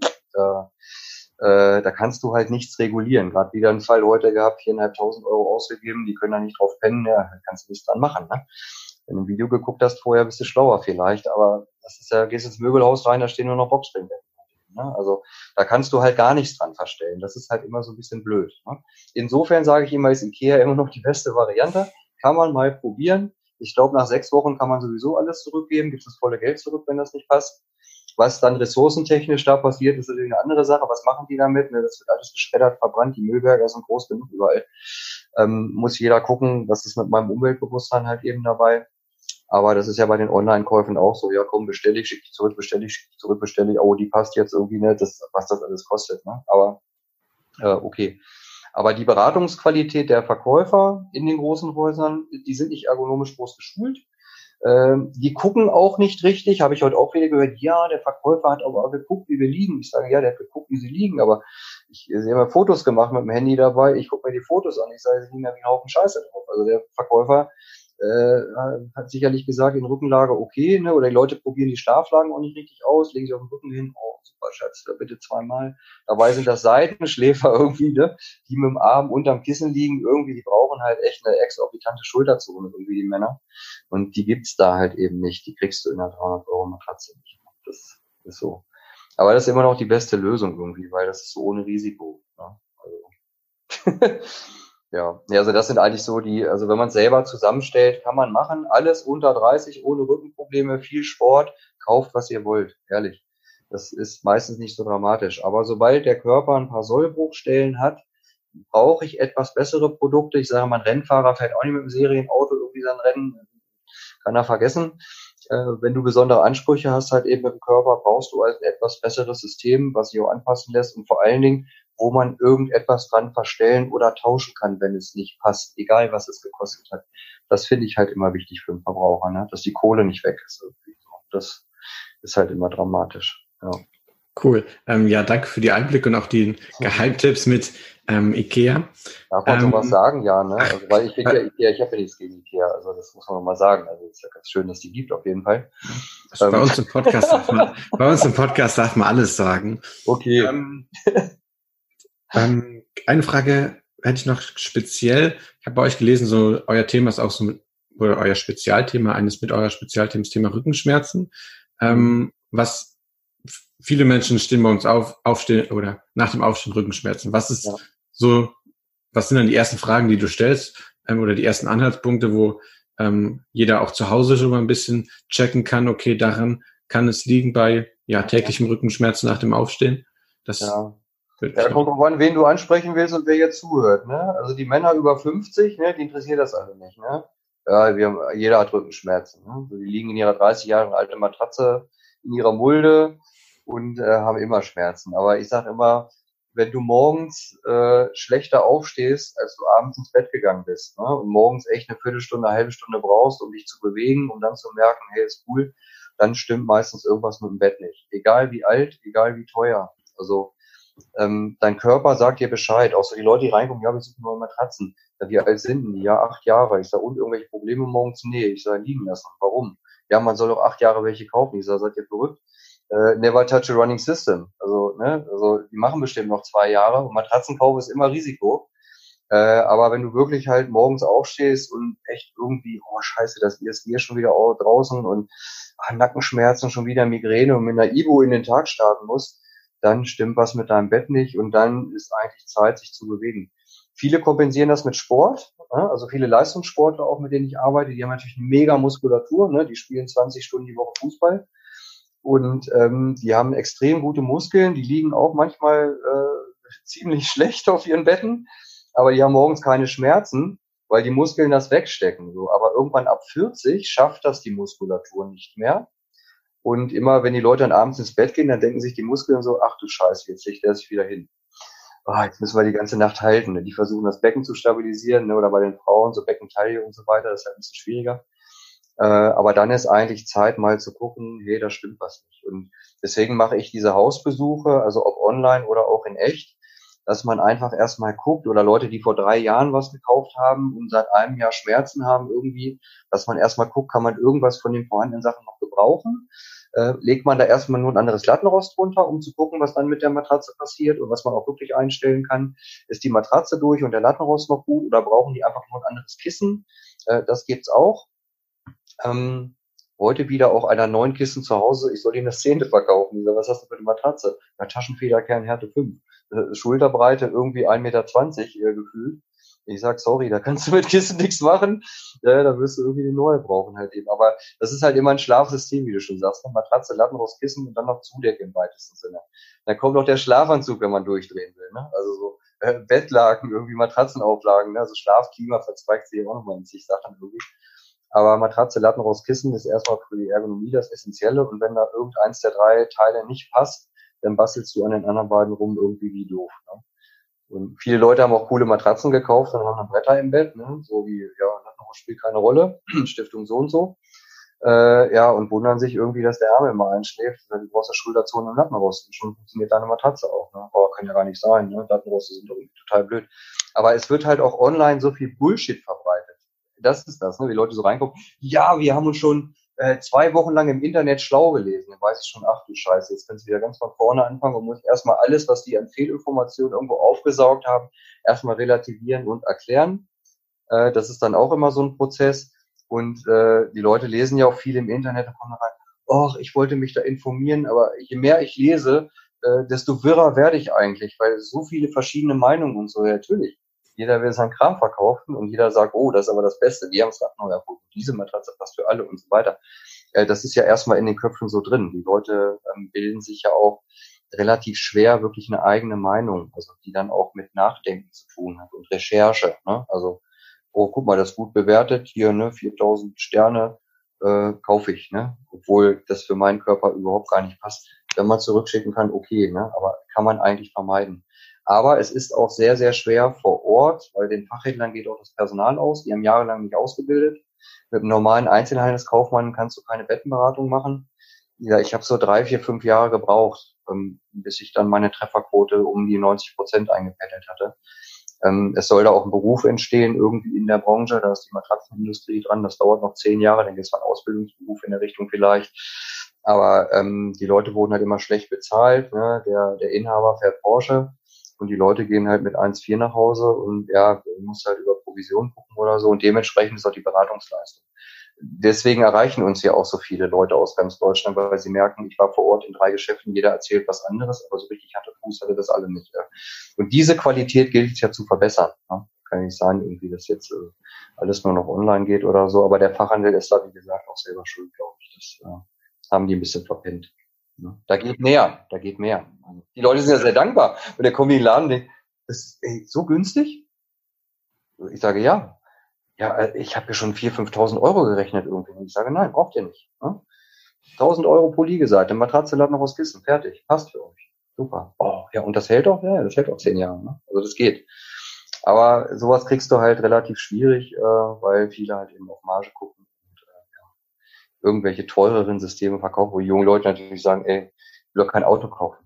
Speaker 2: da kannst du halt nichts regulieren. Gerade wieder einen Fall heute gehabt, 4.500 Euro ausgegeben, die können da nicht drauf pennen, ja, da kannst du nichts dran machen, ne? Wenn du ein Video geguckt hast vorher, bist du schlauer vielleicht, aber das ist ja, gehst ins Möbelhaus rein, da stehen nur noch Boxspring. Ne? Also da kannst du halt gar nichts dran verstellen. Das ist halt immer so ein bisschen blöd. Ne? Insofern sage ich immer, ist Ikea immer noch die beste Variante. Kann man mal probieren. Ich glaube, nach 6 Wochen kann man sowieso alles zurückgeben, gibt das volle Geld zurück, wenn das nicht passt. Was dann ressourcentechnisch da passiert, ist natürlich eine andere Sache. Was machen die damit? Das wird alles geschreddert, verbrannt. Die Müllberger sind groß genug überall. Muss jeder gucken, was ist mit meinem Umweltbewusstsein halt eben dabei. Aber das ist ja bei den Online-Käufen auch so. Ja, komm, bestelle ich, schicke ich zurück, bestelle ich, schicke ich zurück, bestelle ich. Oh, die passt jetzt irgendwie nicht, was das alles kostet. Ne? Aber okay. Aber die Beratungsqualität der Verkäufer in den großen Häusern, die sind nicht ergonomisch groß geschult. Die gucken auch nicht richtig, habe ich heute auch wieder gehört, ja, der Verkäufer hat aber auch geguckt, wie wir liegen. Ich sage, ja, der hat geguckt, wie sie liegen, aber ich sehe mal Fotos gemacht mit dem Handy dabei, ich gucke mir die Fotos an, ich sage, sie liegen ja wie ein Haufen Scheiße drauf. Also der Verkäufer hat sicherlich gesagt, in Rückenlage okay, ne? Oder die Leute probieren die Schlaflagen auch nicht richtig aus, legen sich auf den Rücken hin, oh, super Schatz, bitte 2-mal. Dabei sind das Seitenschläfer irgendwie, ne? Die mit dem Arm unterm Kissen liegen, irgendwie, die brauchen halt echt eine exorbitante Schulterzone, irgendwie die Männer. Und die gibt's da halt eben nicht. Die kriegst du in einer 300 Euro Matratze nicht. Das ist so. Aber das ist immer noch die beste Lösung irgendwie, weil das ist so ohne Risiko. Ne? Also ja, also das sind eigentlich so also wenn man es selber zusammenstellt, kann man machen. Alles unter 30, ohne Rückenprobleme, viel Sport, kauft, was ihr wollt, ehrlich. Das ist meistens nicht so dramatisch. Aber sobald der Körper ein paar Sollbruchstellen hat, brauche ich etwas bessere Produkte. Ich sage mal, ein Rennfahrer fährt auch nicht mit dem Serienauto irgendwie sein Rennen, kann er vergessen. Wenn du besondere Ansprüche hast halt eben mit dem Körper, brauchst du ein etwas besseres System, was sich auch anpassen lässt und vor allen Dingen, wo man irgendetwas dran verstellen oder tauschen kann, wenn es nicht passt, egal was es gekostet hat. Das finde ich halt immer wichtig für den Verbraucher, ne? Dass die Kohle nicht weg ist. Das ist halt immer dramatisch. Ja.
Speaker 1: Cool. Ja, danke für die Einblicke und auch die Geheimtipps mit Ikea.
Speaker 2: Darf man sowas sagen? Ja, ne? Also, weil ich bin ja Ikea, ich habe ja nichts gegen Ikea, also das muss man mal sagen. Also es ist ja ganz schön, dass die gibt auf jeden Fall.
Speaker 1: Also bei uns im Podcast darf man alles sagen.
Speaker 2: Okay.
Speaker 1: Eine Frage hätte ich noch speziell. Ich habe bei euch gelesen, so euer Thema ist auch so oder euer Spezialthema, eines mit eurer Spezialthemen, das Thema Rückenschmerzen. Was viele Menschen stehen bei uns aufstehen oder nach dem Aufstehen Rückenschmerzen. Was ist was sind dann die ersten Fragen, die du stellst, oder die ersten Anhaltspunkte, wo jeder auch zu Hause schon mal ein bisschen checken kann, okay, daran kann es liegen bei täglichem Rückenschmerzen nach dem Aufstehen?
Speaker 2: Ja, kommt drauf an, wen du ansprechen willst und wer jetzt zuhört, ne? Also die Männer über 50, ne, die interessiert das alle nicht, ne? Ja, jeder hat Rückenschmerzen, ne? So, die liegen in ihrer 30 Jahre alten Matratze, in ihrer Mulde und haben immer Schmerzen. Aber ich sage immer, wenn du morgens schlechter aufstehst, als du abends ins Bett gegangen bist, ne? Und morgens echt eine Viertelstunde, eine halbe Stunde brauchst, um dich zu bewegen, um dann zu merken, hey, ist cool, dann stimmt meistens irgendwas mit dem Bett nicht. Egal wie alt, egal wie teuer. Also dein Körper sagt dir Bescheid. Auch so die Leute, die reinkommen, ja, wir suchen neue Matratzen. Ja, wie alt sind die? Ja, 8 Jahre. Ich sage, und irgendwelche Probleme morgens? Nee, ich sage, liegen lassen. Warum? Ja, man soll doch 8 Jahre welche kaufen. Ich sage, seid ihr verrückt? Never touch a running system. Also die machen bestimmt noch 2 Jahre und Matratzenkauf ist immer Risiko. Aber wenn du wirklich halt morgens aufstehst und echt irgendwie, oh scheiße, das ISG schon wieder draußen und Nackenschmerzen, schon wieder Migräne und mit einer Ibo in den Tag starten musst, dann stimmt was mit deinem Bett nicht und dann ist eigentlich Zeit, sich zu bewegen. Viele kompensieren das mit Sport, also viele Leistungssportler auch, mit denen ich arbeite, die haben natürlich eine mega Muskulatur, ne? Die spielen 20 Stunden die Woche Fußball und die haben extrem gute Muskeln, die liegen auch manchmal ziemlich schlecht auf ihren Betten, aber die haben morgens keine Schmerzen, weil die Muskeln das wegstecken. So. Aber irgendwann ab 40 schafft das die Muskulatur nicht mehr. Und immer, wenn die Leute dann abends ins Bett gehen, dann denken sich die Muskeln so, ach du Scheiße, jetzt legt der sich wieder hin. Jetzt müssen wir die ganze Nacht halten. Ne? Die versuchen das Becken zu stabilisieren, ne? Oder bei den Frauen so Beckentaille und so weiter, das ist halt ein bisschen schwieriger. Aber dann ist eigentlich Zeit, mal zu gucken, hey, da stimmt was nicht. Und deswegen mache ich diese Hausbesuche, also ob online oder auch in echt, dass man einfach erstmal guckt, oder Leute, die vor 3 Jahren was gekauft haben und seit einem Jahr Schmerzen haben irgendwie, dass man erstmal guckt, kann man irgendwas von den vorhandenen Sachen noch gebrauchen? Legt man da erstmal nur ein anderes Lattenrost drunter, um zu gucken, was dann mit der Matratze passiert und was man auch wirklich einstellen kann. Ist die Matratze durch und der Lattenrost noch gut oder brauchen die einfach nur ein anderes Kissen? Das gibt's auch. Heute wieder auch einer neuen Kissen zu Hause, ich soll ihm das 10. verkaufen. Ich sag, was hast du für eine Matratze? Ja, Taschenfederkern Härte 5. Schulterbreite irgendwie 1,20 Meter gefühlt. Ich sag, sorry, da kannst du mit Kissen nichts machen. Da wirst du irgendwie eine neue brauchen halt eben. Aber das ist halt immer ein Schlafsystem, wie du schon sagst. Matratze, Lattenrost, Kissen und dann noch Zudecke im weitesten Sinne. Dann kommt noch der Schlafanzug, wenn man durchdrehen will. Ne? Also so Bettlaken, irgendwie Matratzenauflagen. Ne? Also Schlafklima verzweigt sich auch nochmal in sich Sachen irgendwie. Aber Matratze, Lattenrost, Kissen ist erstmal für die Ergonomie das Essentielle. Und wenn da irgendeins der 3 Teile nicht passt, dann bastelst du an den anderen beiden rum irgendwie wie doof. Ne? Und viele Leute haben auch coole Matratzen gekauft und haben dann Bretter im Bett, ne? So wie, ja, Lattenrost spielt keine Rolle, Stiftung so und so. Und wundern sich irgendwie, dass der Arm immer einschläft. Du brauchst ja Schulterzone und Lattenrost. Und schon funktioniert deine Matratze auch. Ne? Oh, kann ja gar nicht sein. Ne? Lattenroste sind irgendwie total blöd. Aber es wird halt auch online so viel Bullshit verbreitet. Das ist das, ne? Die Leute so reinkommen. Ja, wir haben uns schon 2 Wochen lang im Internet schlau gelesen. Dann weiß ich schon, ach du Scheiße, jetzt kannst du wieder ganz von vorne anfangen und musst erstmal alles, was die an Fehlinformationen irgendwo aufgesaugt haben, erstmal relativieren und erklären. Das ist dann auch immer so ein Prozess. Und die Leute lesen ja auch viel im Internet und kommen rein, ich wollte mich da informieren, aber je mehr ich lese, desto wirrer werde ich eigentlich, weil so viele verschiedene Meinungen und so, ja, natürlich. Jeder will seinen Kram verkaufen und jeder sagt, oh, das ist aber das Beste, wir haben es gerade neu erfunden, diese Matratze passt für alle und so weiter. Das ist ja erstmal in den Köpfen so drin. Die Leute bilden sich ja auch relativ schwer wirklich eine eigene Meinung, also die dann auch mit Nachdenken zu tun hat und Recherche, ne? Also, oh, guck mal, das ist gut bewertet, hier, ne, 4000 Sterne, kaufe ich, ne? Obwohl das für meinen Körper überhaupt gar nicht passt. Wenn man zurückschicken kann, okay, ne? Aber kann man eigentlich vermeiden. Aber es ist auch sehr, sehr schwer vor Ort, weil den Fachhändlern geht auch das Personal aus. Die haben jahrelang nicht ausgebildet. Mit einem normalen Einzelhandelskaufmann kannst du keine Bettenberatung machen. Ja, ich habe so 3, 4, 5 Jahre gebraucht, bis ich dann meine Trefferquote um die 90% eingependelt hatte. Es soll da auch ein Beruf entstehen, irgendwie in der Branche, da ist die Matratzenindustrie dran, das dauert noch 10 Jahre, dann gibt es einen Ausbildungsberuf in der Richtung vielleicht. Aber die Leute wurden halt immer schlecht bezahlt, ne? Der Inhaber fährt Porsche und die Leute gehen halt mit 1,4 nach Hause und ja, du musst halt über Provision gucken oder so und dementsprechend ist auch die Beratungsleistung. Deswegen erreichen uns ja auch so viele Leute aus ganz Deutschland, weil sie merken, ich war vor Ort in 3 Geschäften, jeder erzählt was anderes, aber so richtig Hand und Fuß hatte das alle nicht. Ja. Und diese Qualität gilt es ja zu verbessern. Ja. Kann nicht sein, irgendwie, dass jetzt alles nur noch online geht oder so, aber der Fachhandel ist da, wie gesagt, auch selber schuld, glaube ich. Das haben die ein bisschen verpennt. Ja. Da geht mehr, da geht mehr. Also, die Leute sind ja sehr dankbar. Und der kommt in den Laden und denkt, das ist so günstig? Ich sage, ja. Ja, ich habe ja schon 4.000, 5.000 Euro gerechnet irgendwie. Und ich sage, nein, braucht ihr nicht. Ne? 1.000 Euro pro Liegeseite, Matratze, Latten aus Kissen, fertig, passt für euch. Super. Oh, ja, und das hält auch? Ja, das hält auch 10 Jahre. Ne? Also das geht. Aber sowas kriegst du halt relativ schwierig, weil viele halt eben auf Marge gucken und irgendwelche teureren Systeme verkaufen, wo die jungen Leute natürlich sagen, ey, ich will doch kein Auto kaufen.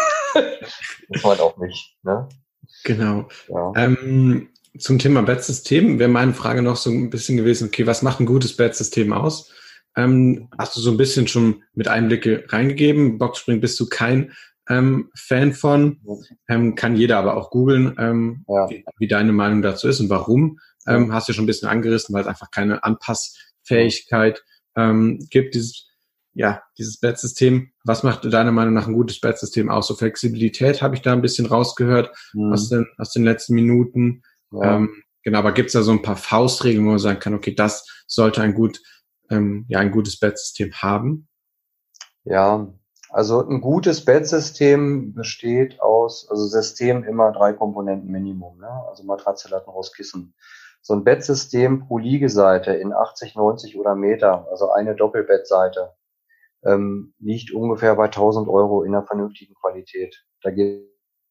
Speaker 2: Das war halt auch nicht. Ne?
Speaker 1: Genau.
Speaker 2: Ja.
Speaker 1: Zum Thema Bettsystem wäre meine Frage noch so ein bisschen gewesen, okay, was macht ein gutes Bettsystem aus? Hast du so ein bisschen schon mit Einblicke reingegeben? Boxspring bist du kein Fan von, kann jeder aber auch googeln, wie deine Meinung dazu ist und warum. Hast du schon ein bisschen angerissen, weil es einfach keine Anpassfähigkeit gibt, dieses Bettsystem. Was macht deiner Meinung nach ein gutes Bettsystem aus? So Flexibilität habe ich da ein bisschen rausgehört aus den letzten Minuten.
Speaker 2: Ja.
Speaker 1: Genau, aber gibt es da so ein paar Faustregeln, wo man sagen kann, okay, das sollte ein gutes Bettsystem haben?
Speaker 2: Ja, also ein gutes Bettsystem besteht aus, also System immer 3 Komponenten Minimum, ne? Also Matratze, Lattenrost, Kissen. So ein Bettsystem pro Liegeseite in 80, 90 oder Meter, also eine Doppelbettseite, liegt ungefähr bei 1.000 Euro in einer vernünftigen Qualität. Da geht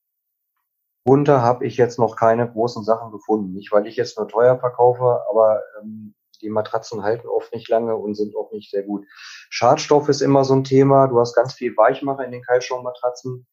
Speaker 2: Bunter habe ich jetzt noch keine großen Sachen gefunden. Nicht, weil ich jetzt nur teuer verkaufe, aber die Matratzen halten oft nicht lange und sind auch nicht sehr gut. Schadstoff ist immer so ein Thema. Du hast ganz viel Weichmacher in den Kaltschaummatratzen.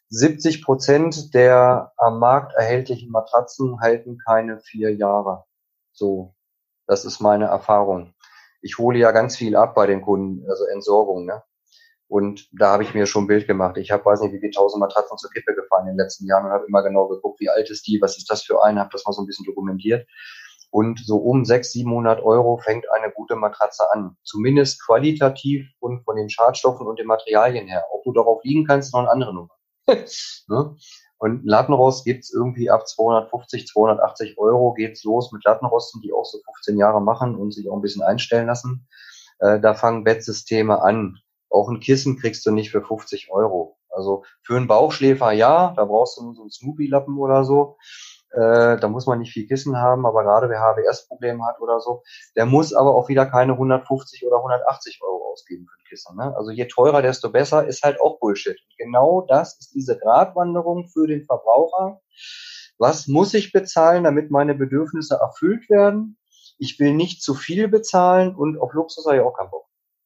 Speaker 2: 70% der am Markt erhältlichen Matratzen halten keine 4 Jahre. So, das ist meine Erfahrung. Ich hole ja ganz viel ab bei den Kunden, also Entsorgung, ne? Und da habe ich mir schon ein Bild gemacht. Ich habe, weiß nicht, wie viele 1.000 Matratzen zur Kippe gefahren in den letzten Jahren und habe immer genau geguckt, wie alt ist die, was ist das für eine, habe das mal so ein bisschen dokumentiert. Und so um 600, 700 Euro fängt eine gute Matratze an. Zumindest qualitativ und von den Schadstoffen und den Materialien her. Ob du darauf liegen kannst, ist noch eine andere Nummer. Ne? Und Lattenrost gibt's irgendwie ab 250, 280 Euro geht's los mit Lattenrosten, die auch so 15 Jahre machen und sich auch ein bisschen einstellen lassen. Da fangen Bettsysteme an. Auch ein Kissen kriegst du nicht für 50 Euro. Also für einen Bauchschläfer ja, da brauchst du nur so einen Snoopy-Lappen oder so. Da muss man nicht viel Kissen haben, aber gerade wer HBS-Probleme hat oder so, der muss aber auch wieder keine 150 oder 180 Euro ausgeben für ein Kissen. Ne? Also je teurer, desto besser, ist halt auch Bullshit. Und genau das ist diese Gratwanderung für den Verbraucher. Was muss ich bezahlen, damit meine Bedürfnisse erfüllt werden? Ich will nicht zu viel bezahlen und auf Luxus habe ich auch keinen Bock.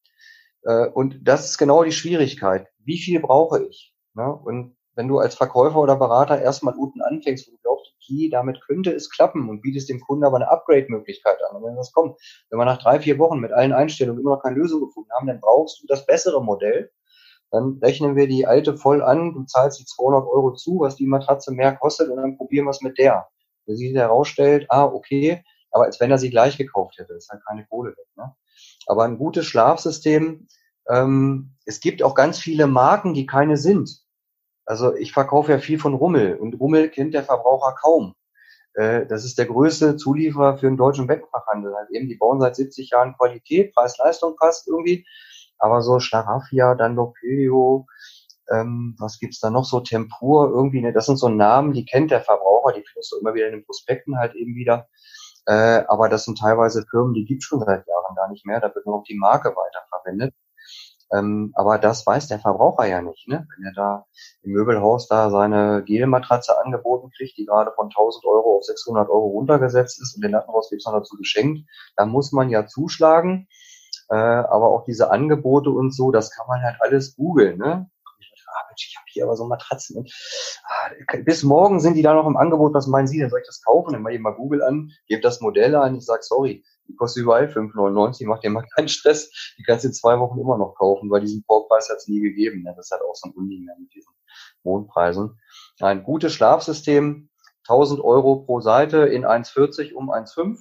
Speaker 2: Und das ist genau die Schwierigkeit. Wie viel brauche ich? Ne? Und wenn du als Verkäufer oder Berater erstmal unten anfängst, wo du glaubst, okay, damit könnte es klappen und bietest dem Kunden aber eine Upgrade-Möglichkeit an. Und wenn das kommt, wenn wir nach 3, 4 Wochen mit allen Einstellungen immer noch keine Lösung gefunden haben, dann brauchst du das bessere Modell. Dann rechnen wir die alte voll an, du zahlst die 200 Euro zu, was die Matratze mehr kostet und dann probieren wir es mit der. Wenn sich herausstellt, okay, aber als wenn er sie gleich gekauft hätte, ist halt keine Kohle weg. Ne? Aber ein gutes Schlafsystem Es gibt auch ganz viele Marken, die keine sind. Also ich verkaufe ja viel von Rummel und Rummel kennt der Verbraucher kaum. Das ist der größte Zulieferer für den deutschen Bettenfachhandel. Halt eben, die bauen seit 70 Jahren Qualität, Preis-Leistung passt irgendwie. Aber so Schlaraffia, Danlopio, was gibt's da noch so, Tempur irgendwie, ne? Das sind so Namen, die kennt der Verbraucher, die findest du immer wieder in den Prospekten halt eben wieder. Aber das sind teilweise Firmen, die gibt's schon seit Jahren gar nicht mehr. Da wird nur noch die Marke weiterverwendet. Aber das weiß der Verbraucher ja nicht, ne? Wenn er da im Möbelhaus da seine Gelmatratze angeboten kriegt, die gerade von 1.000 Euro auf 600 Euro runtergesetzt ist und den Lattenrost gibt's noch dazu geschenkt, dann muss man ja zuschlagen. Aber auch diese Angebote und so, das kann man halt alles googeln, ne? Mensch, ich habe hier aber so Matratzen. Und, bis morgen sind die da noch im Angebot. Was meinen Sie denn? Soll ich das kaufen? Dann mache ich mal Google an, gebe das Modell ein. Ich sage, sorry, die kostet überall 5,99. Mach dir mal keinen Stress. Die kannst du in 2 Wochen immer noch kaufen, weil diesen Vorpreis hat es nie gegeben. Ne? Das ist halt auch so ein Unding mit diesen Mondpreisen. Ein gutes Schlafsystem, 1.000 Euro pro Seite in 1,40 um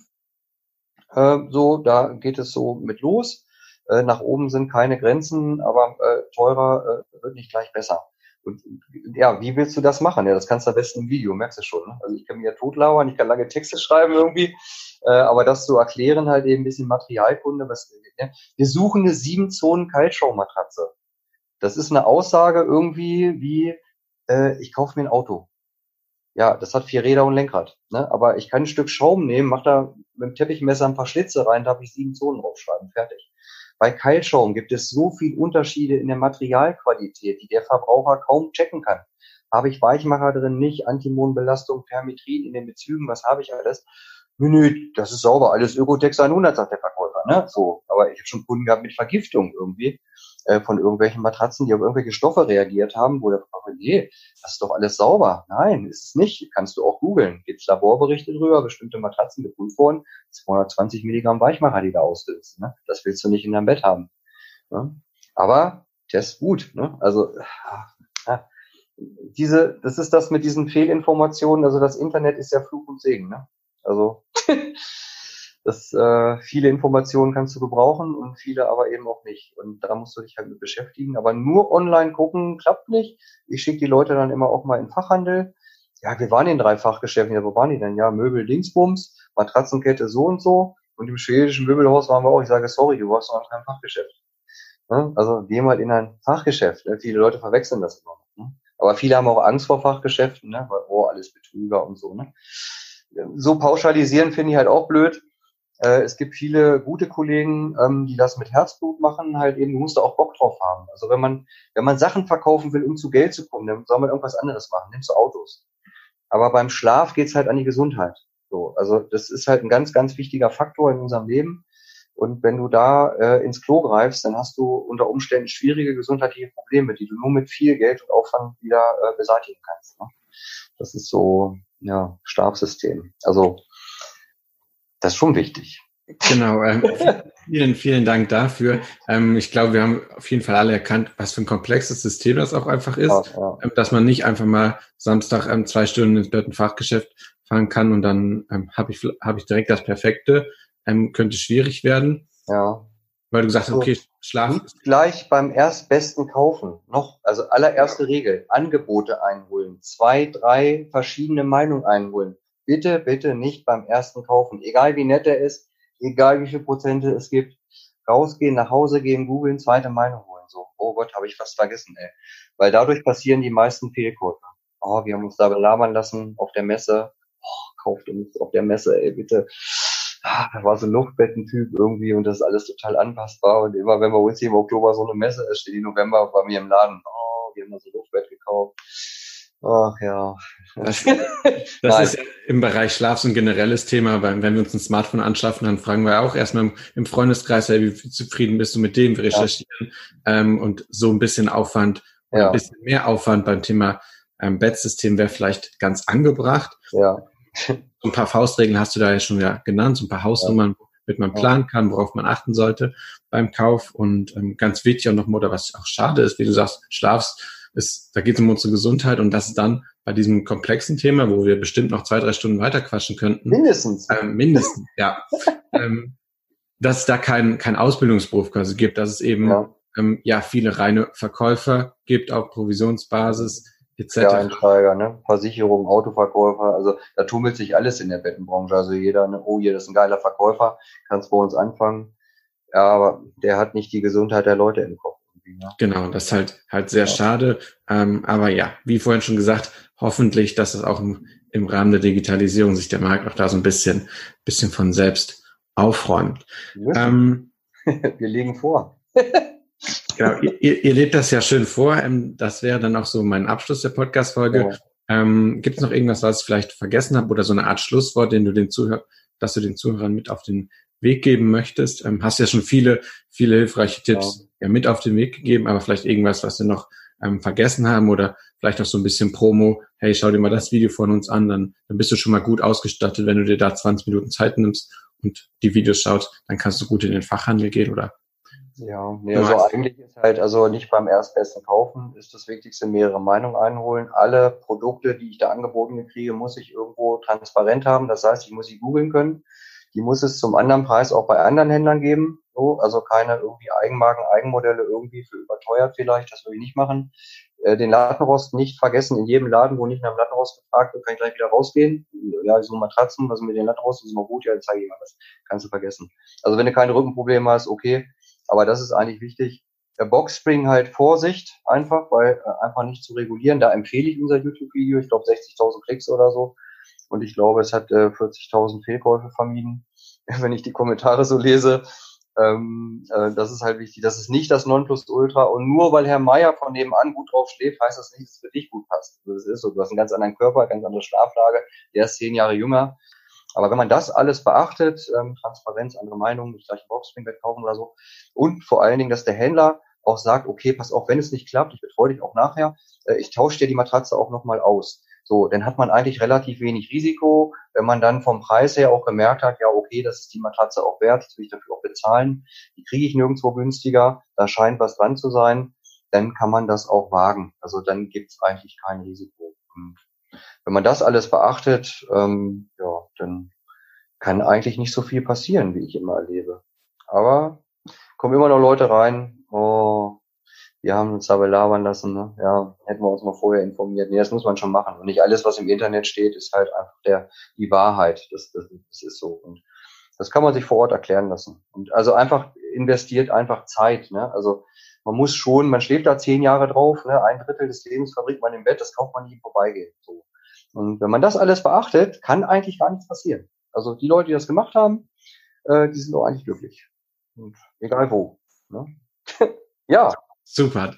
Speaker 2: 1,5. So, da geht es so mit los. Nach oben sind keine Grenzen, aber teurer wird nicht gleich besser. Und ja, wie willst du das machen? Ja, das kannst du am besten im Video, merkst du schon. Ne? Also ich kann mir ja totlauern, ich kann lange Texte schreiben irgendwie, aber das zu erklären halt eben ein bisschen Materialkunde. Wir suchen eine 7-Zonen-Kaltschaumatratze. Das ist eine Aussage irgendwie wie, ich kaufe mir ein Auto. Ja, das hat 4 Räder und Lenkrad. Ne? Aber ich kann ein Stück Schaum nehmen, mach da mit dem Teppichmesser ein paar Schlitze rein, darf ich 7 Zonen draufschreiben, fertig. Bei Keilschaum gibt es so viel Unterschiede in der Materialqualität, die der Verbraucher kaum checken kann. Habe ich Weichmacher drin, nicht, Antimonbelastung, Permetrin in den Bezügen, was habe ich alles? Nö, das ist sauber, alles Ökotex 100, sagt der Verkäufer, ne? So, aber ich habe schon Kunden gehabt mit Vergiftung irgendwie von irgendwelchen Matratzen, die auf irgendwelche Stoffe reagiert haben, wo der Verkäufer, nee, das ist doch alles sauber. Nein, ist es nicht. Kannst du auch googeln. Gibt's Laborberichte drüber, bestimmte Matratzen geprüft worden, 220 Milligramm Weichmacher, die da auslöst. Ne? Das willst du nicht in deinem Bett haben. Ne? Aber das ist gut. Ne? Also das ist das mit diesen Fehlinformationen. Also das Internet ist ja Fluch und Segen. Ne? Also viele Informationen kannst du gebrauchen und viele aber eben auch nicht. Und da musst du dich halt mit beschäftigen. Aber nur online gucken klappt nicht. Ich schicke die Leute dann immer auch mal in den Fachhandel. Ja, wir waren in 3 Fachgeschäften. Ja, wo waren die denn? Ja, Möbel Dingsbums, Matratzenkette so und so. Und im schwedischen Möbelhaus waren wir auch. Ich sage, sorry, du warst noch in keinem Fachgeschäft. Ne? Also geh mal in ein Fachgeschäft. Ne? Viele Leute verwechseln das immer. Ne? Aber viele haben auch Angst vor Fachgeschäften, ne? Weil, alles Betrüger und so. Ne? So pauschalisieren finde ich halt auch blöd. Es gibt viele gute Kollegen, die das mit Herzblut machen, halt eben, du musst da auch Bock drauf haben. Also wenn man Sachen verkaufen will, um zu Geld zu kommen, dann soll man irgendwas anderes machen, nimmst du Autos. Aber beim Schlaf geht's halt an die Gesundheit. So, also das ist halt ein ganz, ganz wichtiger Faktor in unserem Leben. Und wenn du da ins Klo greifst, dann hast du unter Umständen schwierige gesundheitliche Probleme, die du nur mit viel Geld und Aufwand wieder beseitigen kannst. Ne? Das ist so, ja, Schlafsystem. Also das ist schon wichtig.
Speaker 1: Genau, vielen, vielen Dank dafür. Ich glaube, wir haben auf jeden Fall alle erkannt, was für ein komplexes System das auch einfach ist, ja. Dass man nicht einfach mal Samstag 2 Stunden ins Fachgeschäft fahren kann und dann habe ich direkt das Perfekte. Könnte schwierig werden.
Speaker 2: Ja.
Speaker 1: Weil du gesagt hast, okay, Schlaf.
Speaker 2: Nicht gleich beim erstbesten kaufen. Also allererste Regel, Angebote einholen. 2, 3 verschiedene Meinungen einholen. Bitte, bitte nicht beim ersten kaufen. Egal wie nett er ist, egal wie viel Prozente es gibt. Rausgehen, nach Hause gehen, googeln, zweite Meinung holen. So, oh Gott, habe ich fast vergessen, ey. Weil dadurch passieren die meisten Fehlkäufe. Oh, wir haben uns da belabern lassen auf der Messe. Oh, kauft uns auf der Messe, ey, bitte. Da war so ein Luftbettentyp irgendwie und das ist alles total anpassbar. Und immer, wenn bei uns hier im Oktober so eine Messe ist, steht die November bei mir im Laden. Oh, wir haben da so ein Luftbett gekauft. Ach ja.
Speaker 1: Das ist ja im Bereich Schlaf so ein generelles Thema, weil wenn wir uns ein Smartphone anschaffen, dann fragen wir auch erstmal im Freundeskreis, hey, wie zufrieden bist du mit dem? Wir recherchieren und so ein bisschen Aufwand, ein bisschen mehr Aufwand beim Thema Bettsystem wäre vielleicht ganz angebracht.
Speaker 2: Ja.
Speaker 1: So ein paar Faustregeln hast du da ja schon genannt, so ein paar Hausnummern, womit man planen kann, worauf man achten sollte beim Kauf und ganz wichtig auch nochmal, oder was auch schade ist, wie du sagst, da geht es um unsere Gesundheit und das dann bei diesem komplexen Thema, wo wir bestimmt noch 2, 3 Stunden weiter quatschen könnten.
Speaker 2: Mindestens,
Speaker 1: ja. Dass es da kein Ausbildungsberuf quasi gibt, dass es eben viele reine Verkäufer gibt, auch Provisionsbasis etc.
Speaker 2: Einsteiger, ne? Versicherung, Autoverkäufer, also da tummelt sich alles in der Bettenbranche. Also jeder, ne, oh, hier, das ist ein geiler Verkäufer, kannst bei uns anfangen. Ja, aber der hat nicht die Gesundheit der Leute im Kopf. Ne?
Speaker 1: Genau, das ist halt sehr schade. Aber ja, wie vorhin schon gesagt, hoffentlich, dass es auch im Rahmen der Digitalisierung sich der Markt auch da so ein bisschen von selbst aufräumt.
Speaker 2: Wir legen vor.
Speaker 1: Genau, ihr lebt das ja schön vor. Das wäre dann auch so mein Abschluss der Podcast-Folge. Ja. Gibt es noch irgendwas, was ich vielleicht vergessen habe oder so eine Art Schlusswort, dass du den Zuhörern mit auf den Weg geben möchtest? Hast ja schon viele hilfreiche Tipps mit auf den Weg gegeben, aber vielleicht irgendwas, was wir noch vergessen haben oder vielleicht auch so ein bisschen Promo. Hey, schau dir mal das Video von uns an, dann bist du schon mal gut ausgestattet, wenn du dir da 20 Minuten Zeit nimmst und die Videos schaust, dann kannst du gut in den Fachhandel gehen, oder?
Speaker 2: Ja, nee, also eigentlich ist halt, also nicht beim Erstbesten kaufen, ist das Wichtigste, mehrere Meinungen einholen. Alle Produkte, die ich da angeboten kriege, muss ich irgendwo transparent haben. Das heißt, ich muss sie googeln können. Die muss es zum anderen Preis auch bei anderen Händlern geben. So, also keine irgendwie Eigenmarken, Eigenmodelle irgendwie für überteuert vielleicht, das will ich nicht machen. Den Lattenrost nicht vergessen, in jedem Laden, wo nicht nach dem Lattenrost gefragt wird, kann ich gleich wieder rausgehen. Ja, so Matratzen, was mit den Lattenrost ist noch gut, ja, jetzt zeige ich mal was. Kannst du vergessen. Also wenn du keine Rückenprobleme hast, okay. Aber das ist eigentlich wichtig. Der Boxspring halt Vorsicht einfach, weil einfach nicht zu regulieren. Da empfehle ich unser YouTube-Video. Ich glaube 60.000 Klicks oder so. Und ich glaube, es hat 40.000 Fehlkäufe vermieden, wenn ich die Kommentare so lese. Das ist halt wichtig. Das ist nicht das Nonplusultra. Und nur weil Herr Meier von nebenan gut drauf schläft, heißt das nicht, dass es für dich gut passt. Das ist so. Du hast einen ganz anderen Körper, ganz andere Schlaflage. Der ist 10 Jahre jünger. Aber wenn man das alles beachtet, Transparenz, andere Meinungen, nicht gleich ein Boxspringbett kaufen oder so, und vor allen Dingen, dass der Händler auch sagt, okay, pass auf, wenn es nicht klappt, ich betreue dich auch nachher, ich tausche dir die Matratze auch nochmal aus. So, dann hat man eigentlich relativ wenig Risiko, wenn man dann vom Preis her auch gemerkt hat, ja, okay, das ist die Matratze auch wert, das will ich dafür auch bezahlen, die kriege ich nirgendwo günstiger, da scheint was dran zu sein, dann kann man das auch wagen. Also dann gibt es eigentlich kein Risiko. Und wenn man das alles beachtet, dann kann eigentlich nicht so viel passieren, wie ich immer erlebe. Aber kommen immer noch Leute rein, oh, wir haben uns da belabern lassen, ne? Ja, hätten wir uns mal vorher informiert. Nee, das muss man schon machen. Und nicht alles, was im Internet steht, ist halt einfach die Wahrheit. Das ist so. Und das kann man sich vor Ort erklären lassen. Und also einfach investiert einfach Zeit, ne? Also man schläft da 10 Jahre drauf, ne? 1/3 des Lebens verbringt man im Bett, das kauft man nie vorbeigehen. So. Und wenn man das alles beachtet, kann eigentlich gar nichts passieren. Also die Leute, die das gemacht haben, die sind doch eigentlich glücklich. Und egal wo. Ne? Ja.
Speaker 1: Super.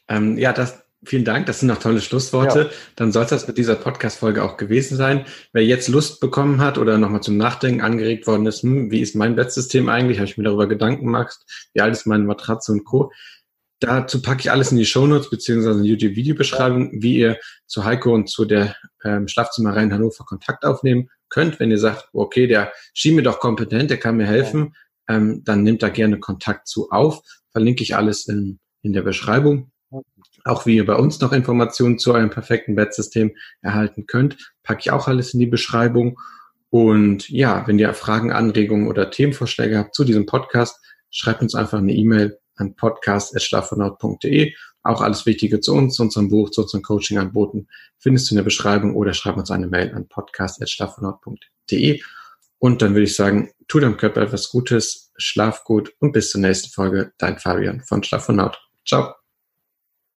Speaker 1: Vielen Dank. Das sind noch tolle Schlussworte. Ja. Dann soll es das mit dieser Podcast-Folge auch gewesen sein. Wer jetzt Lust bekommen hat oder nochmal zum Nachdenken angeregt worden ist, wie ist mein Bettsystem eigentlich? Habe ich mir darüber Gedanken gemacht? Wie alt ist meine Matratze und Co.? Dazu packe ich alles in die Shownotes beziehungsweise in die YouTube-Videobeschreibung, wie ihr zu Heiko und zu der Schlafzimmerreihe in Hannover Kontakt aufnehmen könnt. Wenn ihr sagt, okay, der schien mir doch kompetent, der kann mir helfen, dann nehmt da gerne Kontakt zu auf. Verlinke ich alles in der Beschreibung. Auch wie ihr bei uns noch Informationen zu eurem perfekten Bettsystem erhalten könnt, packe ich auch alles in die Beschreibung. Und ja, wenn ihr Fragen, Anregungen oder Themenvorschläge habt zu diesem Podcast, schreibt uns einfach eine E-Mail an podcast@schlafvonaut.de. Auch alles Wichtige zu uns, zu unserem Buch, zu unseren Coaching-Angeboten findest du in der Beschreibung oder schreib uns eine Mail an podcast@schlafvonaut.de. Und dann würde ich sagen, tu deinem Körper etwas Gutes, schlaf gut und bis zur nächsten Folge. Dein Fabian von Schlafvonaut. Ciao.